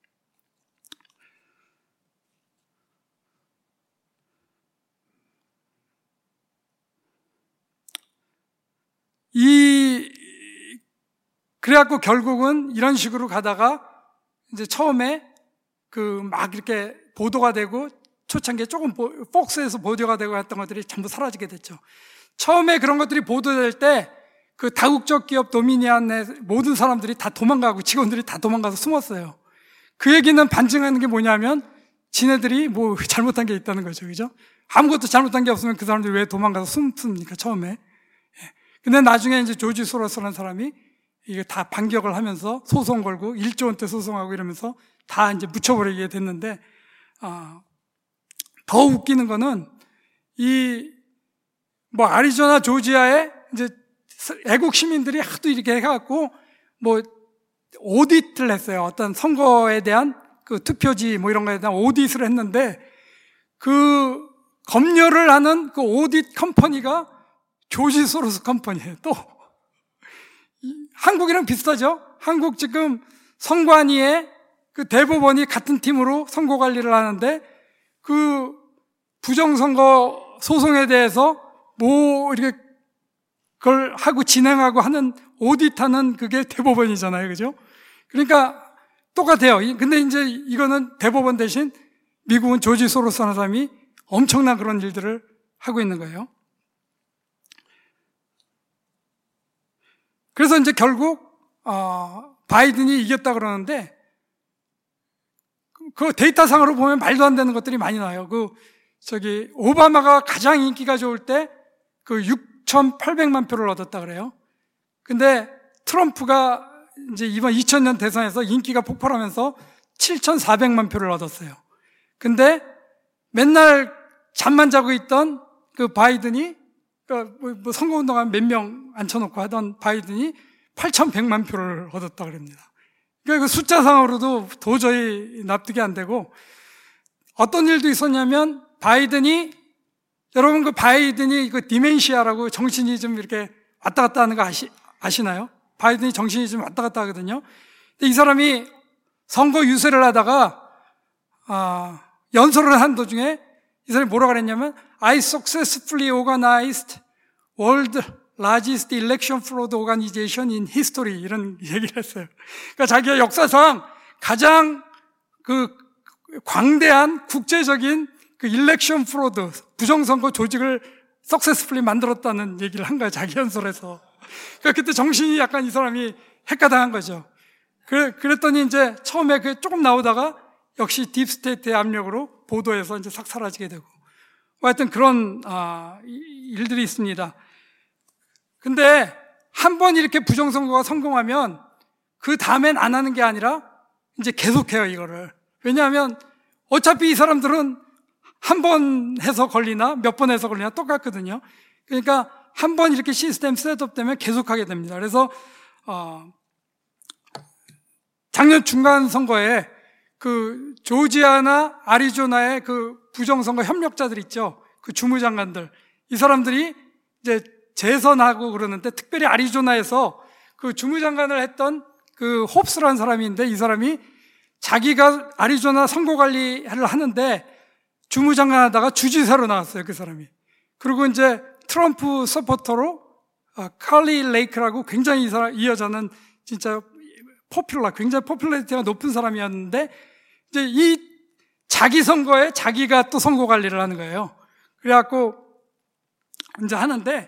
Speaker 1: 그래갖고 결국은 이런 식으로 가다가 이제 처음에 그 막 이렇게 보도가 되고 초창기에 조금 폭스에서 보도가 되고 했던 것들이 전부 사라지게 됐죠. 처음에 그런 것들이 보도될 때 그 다국적 기업 도미니언의 모든 사람들이 다 도망가고 직원들이 다 도망가서 숨었어요. 그 얘기는 반증하는 게 뭐냐면 지네들이 뭐 잘못한 게 있다는 거죠. 그죠? 아무것도 잘못한 게 없으면 그 사람들이 왜 도망가서 숨습니까? 처음에. 근데 나중에 이제 조지 소로스라는 사람이 이게 다 반격을 하면서 소송 걸고 1조 원대 소송하고 이러면서 다 이제 묻혀버리게 됐는데, 더 웃기는 거는 뭐 아리조나 조지아에 이제 애국 시민들이 하도 이렇게 해갖고 뭐 오디트를 했어요. 어떤 선거에 대한 그 투표지 뭐 이런 거에 대한 오디트를 했는데 그 검열을 하는 그 오디트 컴퍼니가 조지 소로스 컴퍼니예요. 또 한국이랑 비슷하죠? 한국 지금 선관위에 그 대법원이 같은 팀으로 선거 관리를 하는데 그 부정선거 소송에 대해서 뭐 이렇게 그걸 하고 진행하고 하는 오디트하는 그게 대법원이잖아요. 그죠? 그러니까 똑같아요. 근데 이제 이거는 대법원 대신 미국은 조지 소로스라는 사람이 엄청난 그런 일들을 하고 있는 거예요. 그래서 이제 결국 바이든이 이겼다 그러는데 그 데이터상으로 보면 말도 안 되는 것들이 많이 나와요. 오바마가 가장 인기가 좋을 때 그 6,800만 표를 얻었다 그래요. 근데 트럼프가 이제 이번 2000년 대선에서 인기가 폭발하면서 7,400만 표를 얻었어요. 근데 맨날 잠만 자고 있던 그 바이든이, 뭐 선거운동하면 몇 명 앉혀놓고 하던 바이든이 8,100만 표를 얻었다 그럽니다. 그러니까 그 숫자상으로도 도저히 납득이 안 되고, 어떤 일도 있었냐면 여러분 그 바이든이 그 디멘시아라고 정신이 좀 이렇게 왔다 갔다 하는 거 아시나요? 바이든이 정신이 좀 왔다 갔다 하거든요. 근데 이 사람이 선거 유세를 하다가 연설을 한 도중에 이 사람이 뭐라고 그랬냐면 I successfully organized world largest election fraud organization in history 이런 얘기를 했어요. 그러니까 자기가 역사상 가장 그 광대한 국제적인 그 일렉션 프로드 부정선거 조직을 석세스풀리 만들었다는 얘기를 한 거예요. 자기 연설에서. 그러니까 그때 정신이 약간 이 사람이 헷가당한 거죠. 그랬더니 이제 처음에 그 조금 나오다가 역시 딥스테이트의 압력으로 보도에서 이제 싹 사라지게 되고, 하여튼 그런 일들이 있습니다. 근데 한 번 이렇게 부정선거가 성공하면 그 다음엔 안 하는 게 아니라 이제 계속해요, 이거를. 왜냐하면 어차피 이 사람들은 한 번 해서 걸리나 몇 번 해서 걸리나 똑같거든요. 그러니까 한 번 이렇게 시스템 셋업되면 계속하게 됩니다. 그래서 작년 중간 선거에 그 조지아나 아리조나의 그 부정선거 협력자들 있죠. 그 주무장관들. 이 사람들이 이제 재선하고 그러는데, 특별히 아리조나에서 그 주무장관을 했던 그 홉스라는 사람이 있는데, 이 사람이 자기가 아리조나 선거관리를 하는데 주무장관 하다가 주지사로 나왔어요, 그 사람이. 그리고 이제 트럼프 서포터로 칼리 레이크라고, 굉장히 이 여자는 진짜 굉장히 포퓰러리티가 높은 사람이었는데, 이제 이 자기 선거에 자기가 또 선거 관리를 하는 거예요. 그래갖고 이제 하는데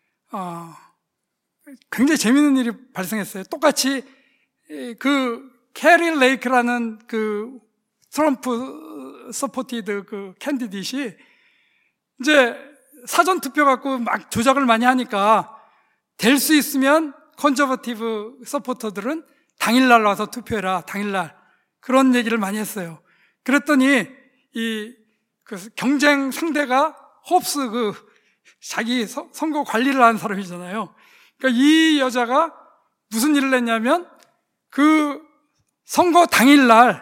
Speaker 1: 굉장히 재밌는 일이 발생했어요. 똑같이 그 캐리 레이크라는 그 트럼프 서포티드 그 캔디데이시 이제 사전 투표 갖고 막 조작을 많이 하니까, 될 수 있으면 컨저버티브 서포터들은 당일날 와서 투표해라, 당일날. 그런 얘기를 많이 했어요. 그랬더니 그 경쟁 상대가 홉스, 그 자기 선거 관리를 하는 사람이잖아요. 그러니까 이 여자가 무슨 일을 했냐면, 그 선거 당일날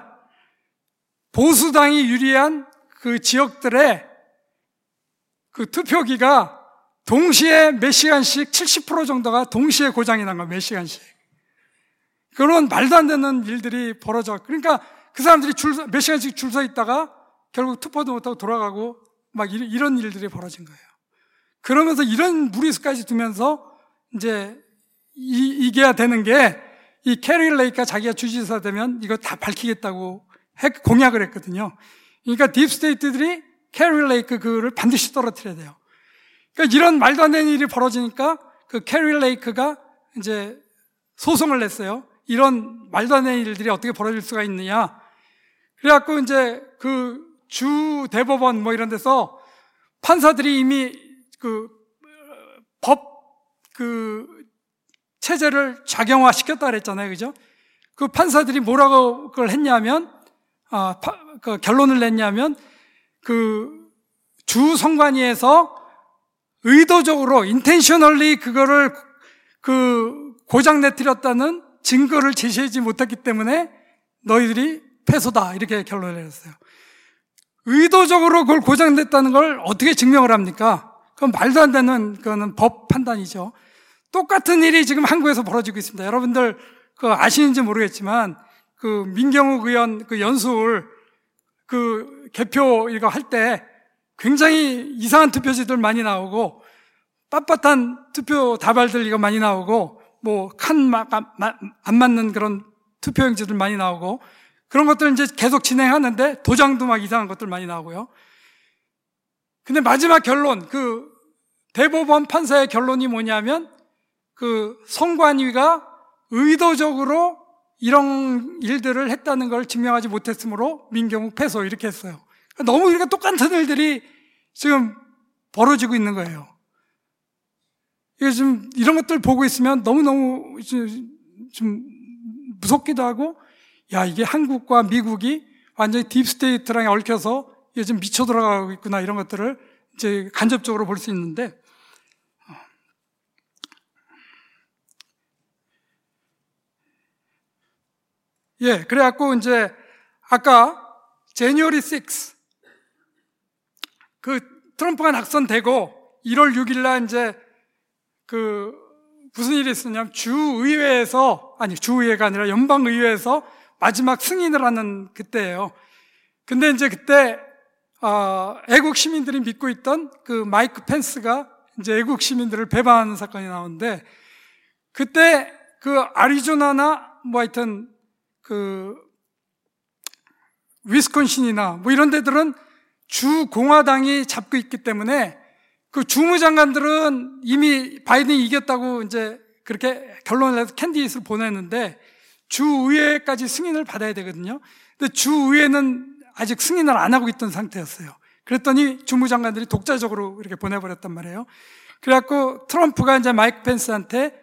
Speaker 1: 보수당이 유리한 그 지역들의 그 투표기가 동시에 몇 시간씩 70% 정도가 동시에 고장이 난 거야, 몇 시간씩. 그런 말도 안 되는 일들이 벌어져. 그러니까 그 사람들이 몇 시간씩 줄 서 있다가 결국 투표도 못하고 돌아가고 막 이런 일들이 벌어진 거예요. 그러면서 이런 무리수까지 두면서 이제 이겨야 되는 게, 이 캐리 레이크가 자기가 주지사 되면 이거 다 밝히겠다고 공약을 했거든요. 그러니까 딥스테이트들이 캐리 레이크 그를 반드시 떨어뜨려야 돼요. 그러니까 이런 말도 안 되는 일이 벌어지니까 그 캐리 레이크가 이제 소송을 냈어요. 이런 말도 안 되는 일들이 어떻게 벌어질 수가 있느냐. 그래갖고 이제 그 주 대법원 뭐 이런 데서 판사들이 이미 그 체제를 작용화 시켰다 그랬잖아요. 그죠? 그 판사들이 뭐라고 그걸 했냐면, 그 결론을 냈냐면, 그 주 선관위에서 의도적으로 intentionally 그거를 그 고장 내뜨렸다는 증거를 제시하지 못했기 때문에 너희들이 패소다, 이렇게 결론을 내렸어요. 의도적으로 그걸 고장 냈다는 걸 어떻게 증명을 합니까? 그건 말도 안 되는, 그거는 법 판단이죠. 똑같은 일이 지금 한국에서 벌어지고 있습니다. 여러분들 그 아시는지 모르겠지만, 그 민경욱 의원 그 연수울 그 개표 이거 할 때 굉장히 이상한 투표지들 많이 나오고, 빳빳한 투표 다발들 이거 많이 나오고, 뭐 칸 안 맞는 그런 투표용지들 많이 나오고, 그런 것들 이제 계속 진행하는데 도장도 막 이상한 것들 많이 나오고요. 근데 마지막 결론, 그 대법원 판사의 결론이 뭐냐면, 그 선관위가 의도적으로 이런 일들을 했다는 걸 증명하지 못했으므로 민경욱 패소, 이렇게 했어요. 너무 이렇게 똑같은 일들이 지금 벌어지고 있는 거예요. 이게 좀 이런 것들 보고 있으면 너무너무 좀 무섭기도 하고, 야, 이게 한국과 미국이 완전히 딥스테이트랑 얽혀서 이게 좀 미쳐 들어가고 있구나, 이런 것들을 이제 간접적으로 볼 수 있는데, 예, 그래갖고 이제 아까 January 6, 그 트럼프가 낙선되고 1월 6일날 이제 그 무슨 일이 있었냐면, 주의회가 아니라 연방의회에서 마지막 승인을 하는 그때예요. 근데 이제 그때 애국 시민들이 믿고 있던 그 마이크 펜스가 이제 애국 시민들을 배반하는 사건이 나오는데, 그때 그 아리조나나 뭐 하여튼 그 위스콘신이나 뭐 이런 데들은 주 공화당이 잡고 있기 때문에 그 주무장관들은 이미 바이든이 이겼다고 이제 그렇게 결론을 내서 캔디데이트를 보냈는데, 주의회까지 승인을 받아야 되거든요. 근데 주의회는 아직 승인을 안 하고 있던 상태였어요. 그랬더니 주무장관들이 독자적으로 이렇게 보내버렸단 말이에요. 그래갖고 트럼프가 이제 마이크 펜스한테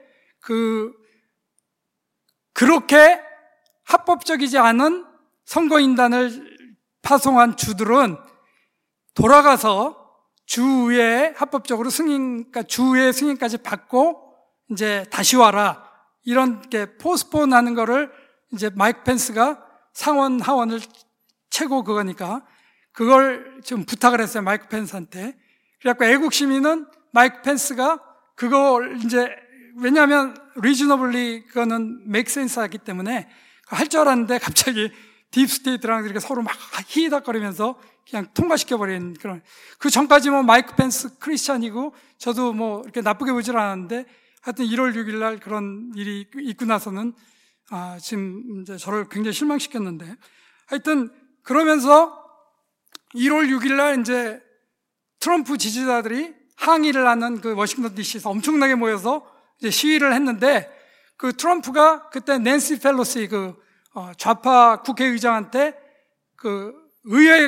Speaker 1: 그렇게 합법적이지 않은 선거인단을 파송한 주들은 돌아가서 주의회 합법적으로 그러니까 주의회 승인까지 받고 이제 다시 와라. 이런 게 포스폰 하는 거를 이제 마이크 펜스가 상원 하원을 최고 그거니까 그걸 좀 부탁을 했어요. 마이크 펜스한테. 그래갖고 애국 시민은 마이크 펜스가 그걸 이제 왜냐하면 리즈너블리 그거는 make sense 하기 때문에 할 줄 알았는데 갑자기 딥스테이트랑 이렇게 서로 막 히히닥거리면서 그냥 통과시켜버린 그런. 그 전까지 뭐 마이크 펜스 크리스찬이고 저도 뭐 이렇게 나쁘게 보질 않았는데 하여튼 1월 6일 날 그런 일이 있고 나서는 지금 이제 저를 굉장히 실망시켰는데 하여튼 그러면서 1월 6일 날 이제 트럼프 지지자들이 항의를 하는 그 워싱턴 DC에서 엄청나게 모여서 이제 시위를 했는데 그 트럼프가 그때 낸시 펠로시 좌파 국회의장한테 의회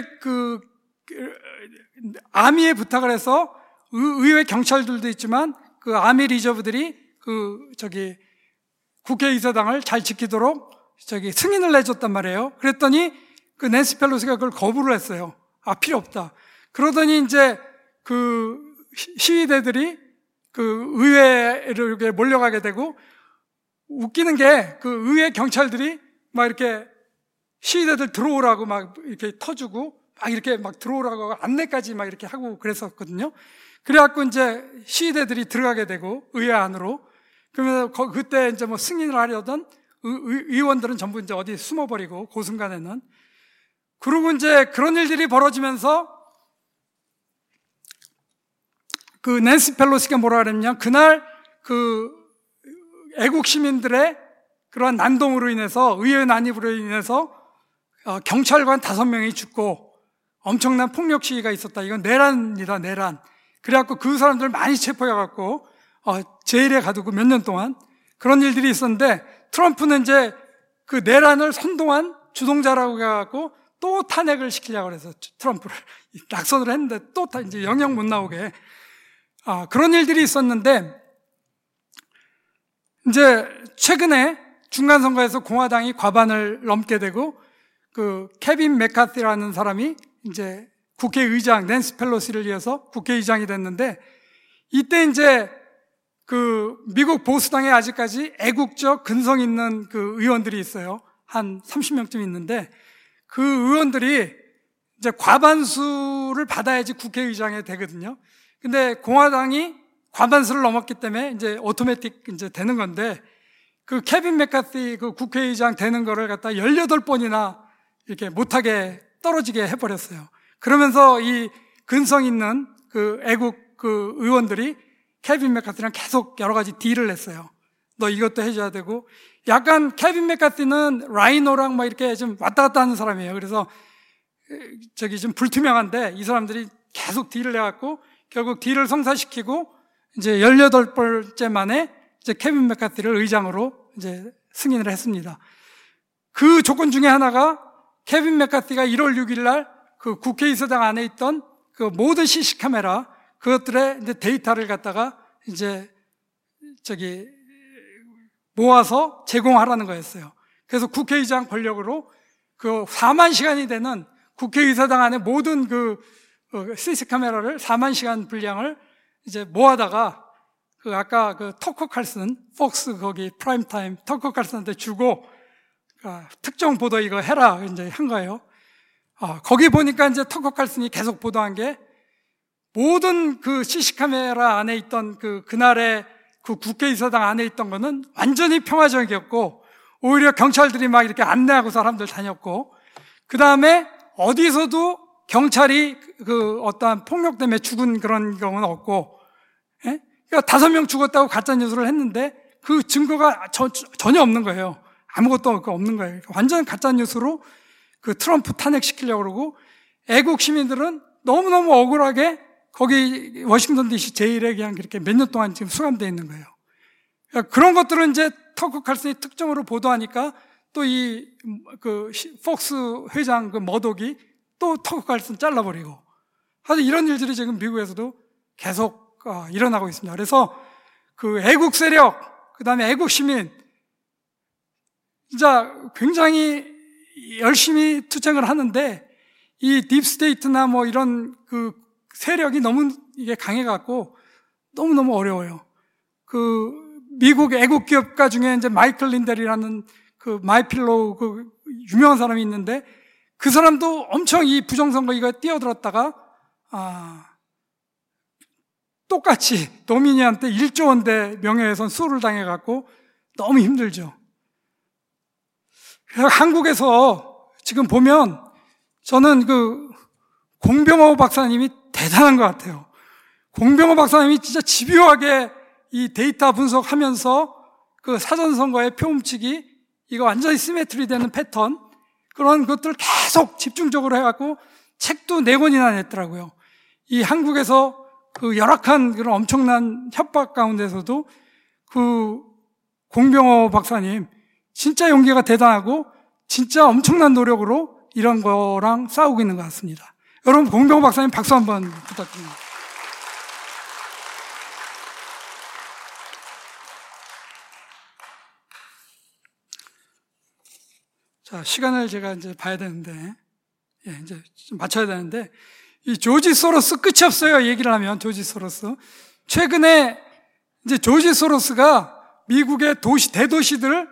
Speaker 1: 아미에 부탁을 해서 의회 경찰들도 있지만 그 아미 리저브들이 국회의사당을 잘 지키도록 승인을 내줬단 말이에요. 그랬더니 그 낸시 펠로시가 그걸 거부를 했어요. 필요 없다. 그러더니 이제 시위대들이 의회로 이렇게 몰려가게 되고 웃기는 게 의회 경찰들이 막 이렇게 시위대들 들어오라고 막 이렇게 터주고 막 이렇게 막 들어오라고 안내까지 막 이렇게 하고 그랬었거든요. 그래갖고 이제 시위대들이 들어가게 되고 의회 안으로 그러면 그때 이제 뭐 승인을 하려던 의원들은 전부 이제 어디 숨어버리고 그 순간에는 그리고 이제 그런 일들이 벌어지면서 그 낸시 펠로시가 뭐라 그랬냐 그날 애국 시민들의 그러한 난동으로 인해서 의회 난입으로 인해서 경찰관 5명이 죽고 엄청난 폭력 시위가 있었다. 이건 내란이다, 내란. 그래갖고 그 사람들 많이 체포해갖고 제일에 가두고 몇 년 동안 그런 일들이 있었는데 트럼프는 이제 그 내란을 선동한 주동자라고 해갖고 또 탄핵을 시키려고 해서 트럼프를 낙선을 했는데 또 이제 영영 못 나오게 그런 일들이 있었는데 이제 최근에 중간선거에서 공화당이 과반을 넘게 되고 그 케빈 맥카티라는 사람이 이제 국회의장 낸시 펠로시를 이어서 국회의장이 됐는데 이때 이제 미국 보수당에 아직까지 애국적 근성 있는 의원들이 있어요. 한 30명쯤 있는데 그 의원들이 이제 과반수를 받아야지 국회의장이 되거든요. 근데 공화당이 과반수를 넘었기 때문에 이제 오토매틱 이제 되는 건데 케빈 맥카티 국회의장 되는 거를 갖다 18번이나 이렇게 못하게 떨어지게 해버렸어요. 그러면서 이 근성 있는 애국 의원들이 케빈 맥카티랑 계속 여러 가지 딜을 했어요. 너 이것도 해줘야 되고 약간 케빈 맥카티는 라이노랑 막 이렇게 좀 왔다 갔다 하는 사람이에요. 그래서 좀 불투명한데 이 사람들이 계속 딜을 해갖고 결국 딜을 성사시키고 이제 18번째 만에 이제 케빈 맥카티를 의장으로 이제 승인을 했습니다. 그 조건 중에 하나가 케빈 맥카티가 1월 6일 날 국회의사당 안에 있던 모든 CC 카메라 그것들의 이제 데이터를 갖다가 이제 모아서 제공하라는 거였어요. 그래서 국회의장 권력으로 4만 시간이 되는 국회의사당 안에 모든 CC 카메라를 4만 시간 분량을 이제 모아다가 아까 터커 칼슨, 폭스 거기 프라임타임 터커 칼슨한테 주고 특정 보도 이거 해라 이제 한 거예요. 거기 보니까 이제 터커 칼슨이 계속 보도한 게 모든 CC 카메라 안에 있던 그날의 국회의사당 안에 있던 거는 완전히 평화적이었고 오히려 경찰들이 막 이렇게 안내하고 사람들 다녔고 그 다음에 어디서도 경찰이 어떠한 폭력 때문에 죽은 그런 경우는 없고, 예? 그러니까 5명 죽었다고 가짜뉴스를 했는데 그 증거가 전혀 없는 거예요. 아무것도 없는 거예요. 완전 가짜뉴스로 트럼프 탄핵시키려고 그러고 애국 시민들은 너무너무 억울하게 거기 워싱턴 DC 제일에 그냥 이렇게 몇 년 동안 지금 수감되어 있는 거예요. 그러니까 그런 것들은 이제 터커 칼슨이 특정으로 보도하니까 또 폭스 회장 머독이 또 터커 칼슨 잘라버리고, 하여튼 이런 일들이 지금 미국에서도 계속 일어나고 있습니다. 그래서 애국 세력, 그 다음에 애국 시민, 진짜 굉장히 열심히 투쟁을 하는데, 이 딥스테이트나 이런 세력이 너무 이게 강해갖고 너무너무 어려워요. 미국 애국 기업가 중에 이제 마이클 린델이라는 마이필로우 유명한 사람이 있는데, 그 사람도 엄청 이 부정선거 이거 뛰어들었다가, 똑같이 도미니한테 1조 원대 명예훼손 수를 당해갖고 너무 힘들죠. 그래서 한국에서 지금 보면 저는 공병호 박사님이 대단한 것 같아요. 공병호 박사님이 진짜 집요하게 이 데이터 분석하면서 사전선거의 표 훔치기, 이거 완전히 시메트리 되는 패턴, 그런 것들을 계속 집중적으로 해갖고 책도 4권이나 냈더라고요. 이 한국에서 열악한 그런 엄청난 협박 가운데서도 공병호 박사님 진짜 용기가 대단하고 진짜 엄청난 노력으로 이런 거랑 싸우고 있는 것 같습니다. 여러분, 공병호 박사님 박수 한번 부탁드립니다. 자, 시간을 제가 이제 봐야 되는데, 이제 좀 맞춰야 되는데, 이 조지 소로스 끝이 없어요. 얘기를 하면 조지 소로스. 최근에 이제 조지 소로스가 미국의 대도시들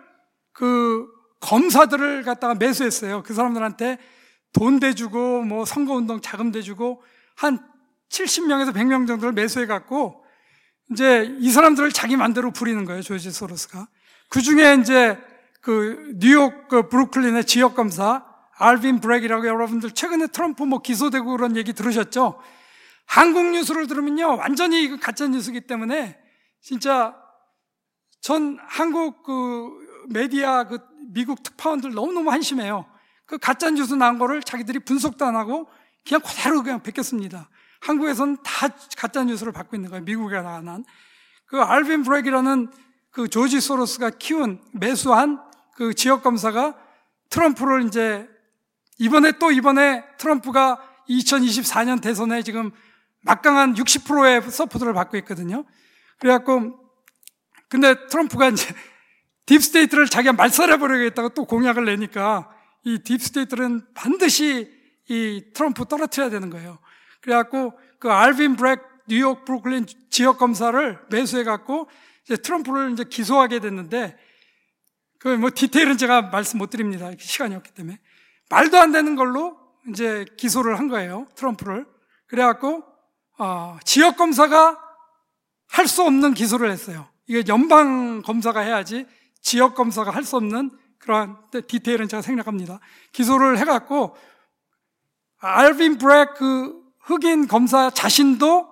Speaker 1: 검사들을 갖다가 매수했어요. 그 사람들한테 돈 대주고 선거운동 자금 대주고 한 70명에서 100명 정도를 매수해갖고 이제 이 사람들을 자기 맘대로 부리는 거예요. 조지 소로스가. 그 중에 이제 뉴욕 브루클린의 지역검사 알빈 브렉이라고, 여러분들 최근에 트럼프 기소되고 그런 얘기 들으셨죠? 한국 뉴스를 들으면요, 완전히 이거 가짜 뉴스이기 때문에 진짜 전 한국 메디아 미국 특파원들 너무너무 한심해요. 가짜 뉴스 나온 거를 자기들이 분석도 안 하고 그냥 그대로 그냥 베꼈습니다. 한국에서는 다 가짜 뉴스를 받고 있는 거예요. 미국에 나간 알빈 브렉이라는 조지 소로스가 매수한 지역 검사가 트럼프를 이제 이번에 트럼프가 2024년 대선에 지금 막강한 60%의 서포트를 받고 있거든요. 그래갖고, 근데 트럼프가 이제 딥스테이트를 자기가 말살해버리겠다고 또 공약을 내니까 이 딥스테이트는 반드시 이 트럼프 떨어뜨려야 되는 거예요. 그래갖고 알빈 브렉 뉴욕 브루클린 지역 검사를 매수해갖고 이제 트럼프를 이제 기소하게 됐는데, 디테일은 제가 말씀 못 드립니다. 시간이 없기 때문에. 말도 안 되는 걸로 이제 기소를 한 거예요. 트럼프를. 그래갖고, 지역 검사가 할 수 없는 기소를 했어요. 이게 연방 검사가 해야지 지역 검사가 할 수 없는 그러한 디테일은 제가 생략합니다. 기소를 해갖고, 알빈 브렉 흑인 검사 자신도,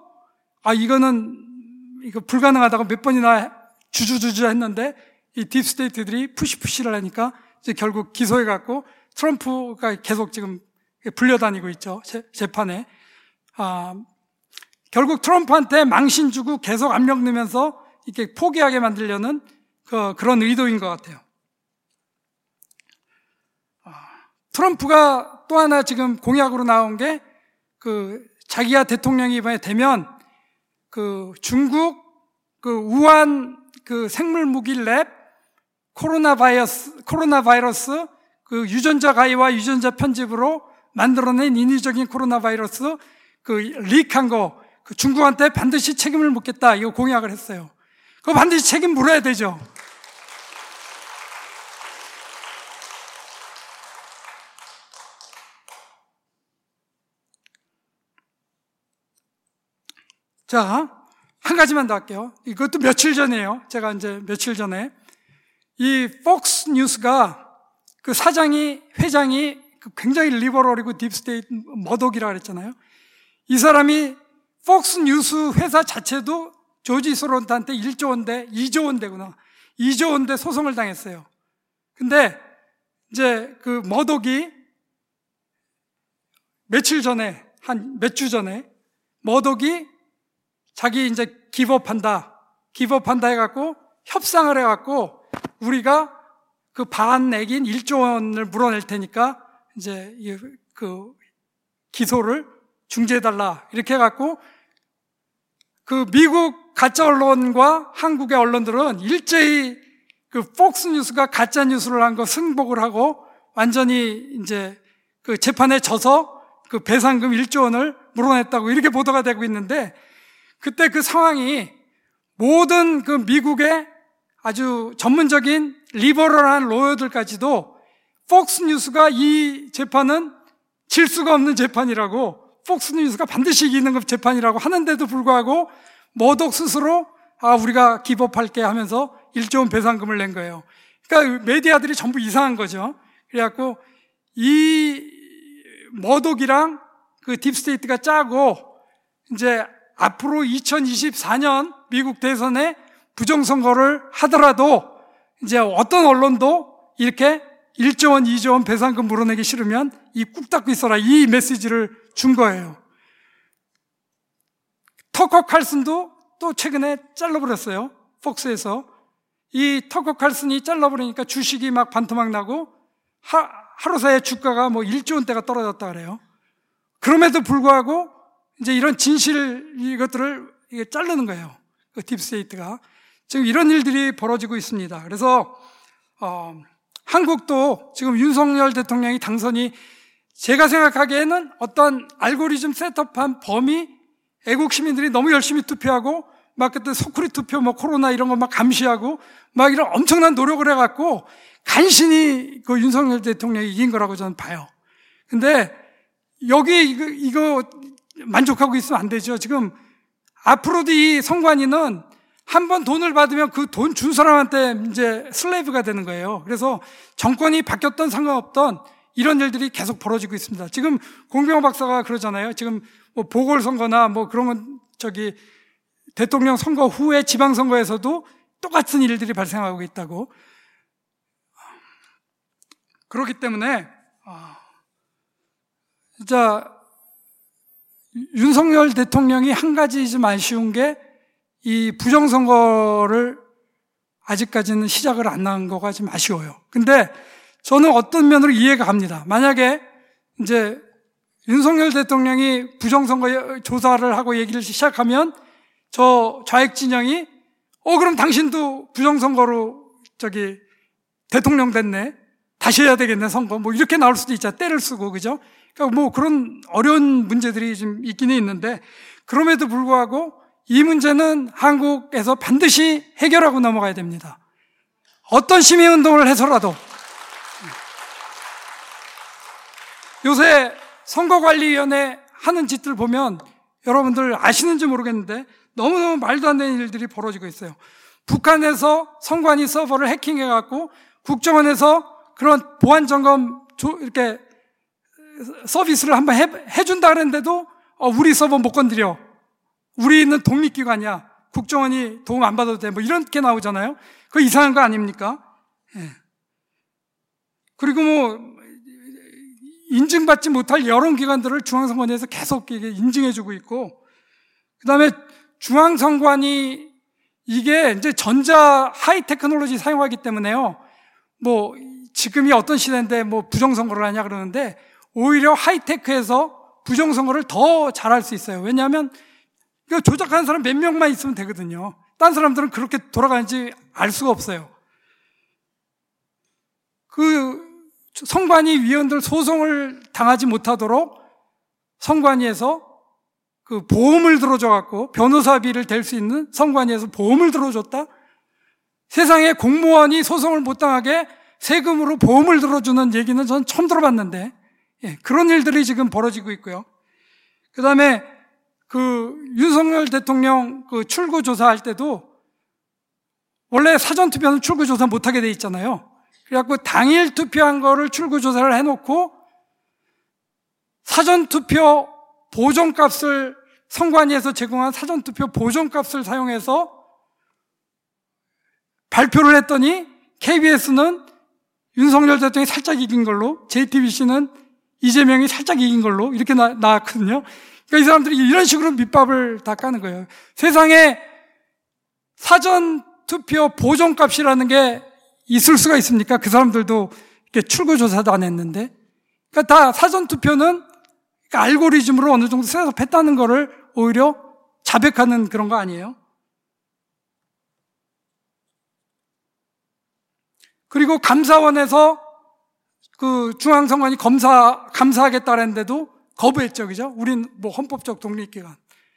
Speaker 1: 이거 불가능하다고 몇 번이나 주저주저 했는데, 이 딥스테이트들이 푸시를 하니까 이제 결국 기소해갖고 트럼프가 계속 지금 불려다니고 있죠. 재판에. 결국 트럼프한테 망신 주고 계속 압력 넣으면서 이렇게 포기하게 만들려는 그런 의도인 것 같아요. 트럼프가 또 하나 지금 공약으로 나온 게 자기가 대통령이 이번에 되면 중국 우한 생물무기 랩 코로나 바이러스 유전자 가위와 유전자 편집으로 만들어낸 인위적인 코로나 바이러스 리크한 거 중국한테 반드시 책임을 묻겠다, 이거 공약을 했어요. 그거 반드시 책임 물어야 되죠. 자, 한 가지만 더 할게요. 이것도 며칠 전이에요. 제가 이제 며칠 전에 이 폭스 뉴스가 회장이 굉장히 리버럴이고 딥스테이트 머독이라고 그랬잖아요. 이 사람이 폭스 뉴스 회사 자체도 조지 소로스한테 1조 원대, 2조 원대구나. 2조 원대 소송을 당했어요. 근데 이제 머독이 몇 주 전에 머독이 자기 이제 기법한다 해갖고 협상을 해갖고 우리가 그 반액인 1조 원을 물어낼 테니까 이제 그 기소를 중지해달라 이렇게 해갖고 그 미국 가짜 언론과 한국의 언론들은 일제히 그 폭스뉴스가 가짜 뉴스를 한 거 승복을 하고 완전히 이제 그 재판에 져서 그 배상금 1조 원을 물어냈다고 이렇게 보도가 되고 있는데, 그때 그 상황이 모든 그 미국의 아주 전문적인 리버럴한 로여들까지도 폭스뉴스가 이 재판은 질 수가 없는 재판이라고, 폭스뉴스가 반드시 이기는 재판이라고 하는데도 불구하고 머독 스스로 우리가 기법할게 하면서 1조 원 배상금을 낸 거예요. 그러니까 메디아들이 전부 이상한 거죠. 그래갖고 이 머독이랑 그 딥스테이트가 짜고 이제 앞으로 2024년 미국 대선에 부정선거를 하더라도 이제 어떤 언론도 이렇게 1조 원, 2조 원 배상금 물어내기 싫으면 입 꾹 닫고 있어라, 이 메시지를 준 거예요. 터커 칼슨도 또 최근에 잘라버렸어요. 폭스에서. 이 터커 칼슨이 잘라버리니까 주식이 막 반토막 나고 하루 사이에 주가가 뭐 1조 원대가 떨어졌다 그래요. 그럼에도 불구하고 이제 이런 진실 이것들을 이게 자르는 거예요. 그 딥스테이트가. 지금 이런 일들이 벌어지고 있습니다. 그래서 한국도 지금 윤석열 대통령이 당선이, 제가 생각하기에는 어떤 알고리즘 셋업한 범위, 애국 시민들이 너무 열심히 투표하고 막 그때 소쿠리 투표 뭐 코로나 이런 거 막 감시하고 막 이런 엄청난 노력을 해갖고 간신히 그 윤석열 대통령이 이긴 거라고 저는 봐요. 근데 여기 이거 만족하고 있으면 안 되죠. 지금 앞으로도 이 선관위는 한번 돈을 받으면 그 돈 준 사람한테 이제 슬레이브가 되는 거예요. 그래서 정권이 바뀌었던 상관없던 이런 일들이 계속 벌어지고 있습니다. 지금 공병호 박사가 그러잖아요. 지금 뭐 보궐선거나 뭐 그런 건 대통령 선거 후에 지방선거에서도 똑같은 일들이 발생하고 있다고. 그렇기 때문에 진짜 윤석열 대통령이 한 가지 좀 아쉬운 게 이 부정선거를 아직까지는 시작을 안 한 거가 좀 아쉬워요. 근데 저는 어떤 면으로 이해가 갑니다. 만약에 이제 윤석열 대통령이 부정선거 조사를 하고 얘기를 시작하면 저 좌익 진영이 그럼 당신도 부정선거로 대통령 됐네, 다시 해야 되겠네 선거, 뭐 이렇게 나올 수도 있잖아. 때를 쓰고, 그죠? 그러니까 뭐 그런 어려운 문제들이 좀 있기는 있는데, 그럼에도 불구하고 이 문제는 한국에서 반드시 해결하고 넘어가야 됩니다. 어떤 시민운동을 해서라도. 요새 선거관리위원회 하는 짓들 보면 여러분들 아시는지 모르겠는데 너무너무 말도 안 되는 일들이 벌어지고 있어요. 북한에서 선관위 서버를 해킹해갖고 국정원에서 그런 보안점검 이렇게 서비스를 한번 해준다 그랬는데도 우리 서버 못 건드려, 우리는 독립기관이야, 국정원이 도움 안 받아도 돼, 뭐 이렇게 나오잖아요. 그거 이상한 거 아닙니까? 예. 그리고 뭐 인증받지 못할 여론기관들을 중앙선관위에서 계속 인증해주고 있고, 그 다음에 중앙선관위 이게 이제 전자 하이 테크놀로지 사용하기 때문에요. 뭐 지금이 어떤 시대인데 뭐 부정선거를 하냐 그러는데 오히려 하이테크해서 부정선거를 더 잘할 수 있어요. 왜냐하면 이거 조작하는 사람 몇 명만 있으면 되거든요. 딴 사람들은 그렇게 돌아가는지 알 수가 없어요. 그 선관위 위원들 소송을 당하지 못하도록 선관위에서 그 보험을 들어줘갖고 변호사비를 댈 수 있는 선관위에서 보험을 들어줬다? 세상에 공무원이 소송을 못 당하게 세금으로 보험을 들어주는 얘기는 전 처음 들어봤는데, 그런 일들이 지금 벌어지고 있고요. 그 다음에 그 윤석열 대통령 그 출구조사할 때도 원래 사전투표는 출구조사 못하게 돼 있잖아요. 그래갖고 당일 투표한 거를 출구조사를 해놓고 사전투표 보존값을 선관위에서 제공한 사전투표 보존값을 사용해서 발표를 했더니 KBS는 윤석열 대통령이 살짝 이긴 걸로, JTBC는 이재명이 살짝 이긴 걸로 이렇게 나왔거든요. 그러니까 이 사람들이 이런 식으로 밑밥을 다 까는 거예요. 세상에 사전투표 보존값이라는 게 있을 수가 있습니까? 그 사람들도 이렇게 출구조사도 안 했는데. 그러니까 다 사전투표는 알고리즘으로 어느 정도 셋업했다는 거를 오히려 자백하는 그런 거 아니에요? 그리고 감사원에서 그 중앙선관위 감사하겠다는데도 거부했죠, 그죠? 우린 뭐 헌법적 독립기관.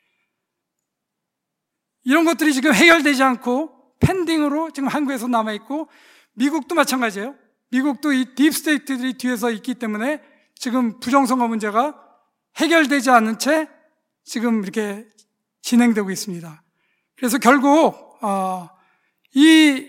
Speaker 1: 이런 것들이 지금 해결되지 않고 펜딩으로 지금 한국에서 남아있고, 미국도 마찬가지예요. 미국도 이 딥스테이트들이 뒤에서 있기 때문에 지금 부정선거 문제가 해결되지 않은 채 지금 이렇게 진행되고 있습니다. 그래서 결국 이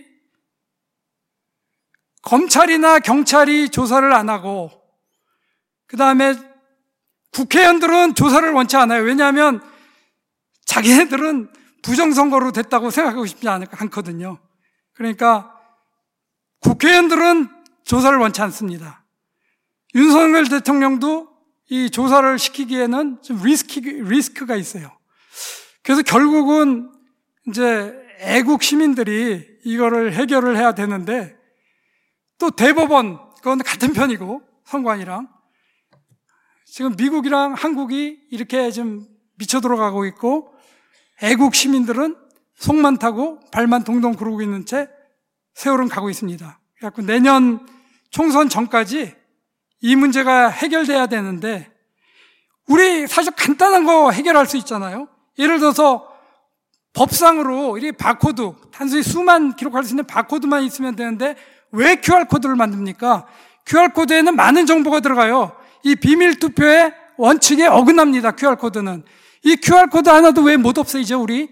Speaker 1: 검찰이나 경찰이 조사를 안 하고, 그 다음에 국회의원들은 조사를 원치 않아요. 왜냐하면 자기네들은 부정선거로 됐다고 생각하고 싶지 않거든요. 그러니까 국회의원들은 조사를 원치 않습니다. 윤석열 대통령도 이 조사를 시키기에는 좀 리스크가 있어요. 그래서 결국은 이제 애국 시민들이 이거를 해결을 해야 되는데, 또 대법원, 그건 같은 편이고, 선관위랑. 지금 미국이랑 한국이 이렇게 좀 미쳐 들어가고 있고, 애국 시민들은 속만 타고 발만 동동 구르고 있는 채 세월은 가고 있습니다. 그래서 내년 총선 전까지 이 문제가 해결돼야 되는데, 우리 사실 간단한 거 해결할 수 있잖아요. 예를 들어서 법상으로 이 바코드, 단순히 수만 기록할 수 있는 바코드만 있으면 되는데 왜 QR코드를 만듭니까? QR코드에는 많은 정보가 들어가요. 이 비밀투표의 원칙에 어긋납니다, QR코드는. 이 QR코드 하나도 왜 못 없애죠, 우리?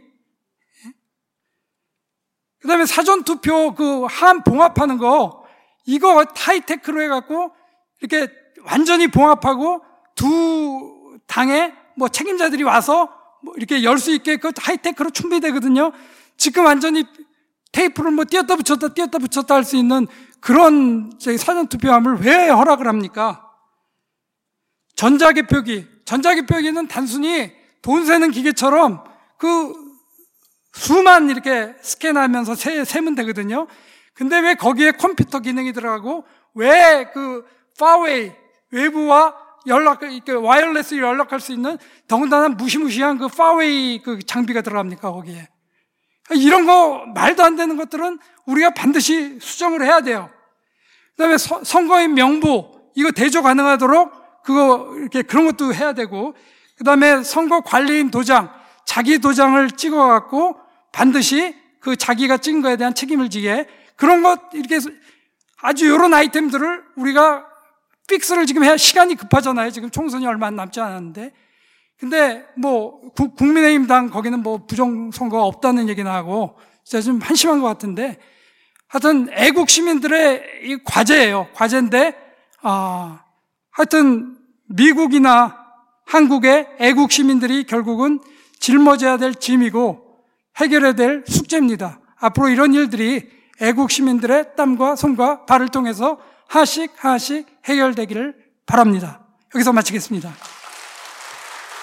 Speaker 1: 그 다음에 사전투표 그 함 봉합하는 거, 이거 하이테크로 해갖고 이렇게 완전히 봉합하고 두 당의 뭐 책임자들이 와서 뭐 이렇게 열 수 있게 그 하이테크로 준비되거든요. 지금 완전히 테이프를 뭐 띄었다 붙였다 할 수 있는 그런 사전투표함을 왜 허락을 합니까? 전자개표기는 단순히 돈 세는 기계처럼 그 수만 이렇게 스캔하면서 세면 되거든요. 근데 왜 거기에 컴퓨터 기능이 들어가고, 왜 그 파웨이, 외부와 와이어레스로 연락할 수 있는 더군다나 무시무시한 그 파웨이 그 장비가 들어갑니까, 거기에? 이런 거, 말도 안 되는 것들은 우리가 반드시 수정을 해야 돼요. 그 다음에 선거인 명부, 이거 대조 가능하도록 그런 것도 해야 되고, 그 다음에 선거 관리인 도장, 자기 도장을 찍어갖고 반드시 그 자기가 찍은 거에 대한 책임을 지게, 그런 것, 이렇게 아주 요런 아이템들을 우리가 픽스를 지금 해야 시간이 급하잖아요. 지금 총선이 얼마 남지 않았는데. 근데 뭐, 국민의힘당 거기는 뭐 부정선거가 없다는 얘기나 하고, 진짜 좀 한심한 것 같은데, 하여튼 애국 시민들의 이 과제예요. 과제인데, 하여튼 미국이나 한국의 애국 시민들이 결국은 짊어져야 될 짐이고 해결해야 될 숙제입니다. 앞으로 이런 일들이 애국 시민들의 땀과 손과 발을 통해서 하나씩 해결되기를 바랍니다. 여기서 마치겠습니다.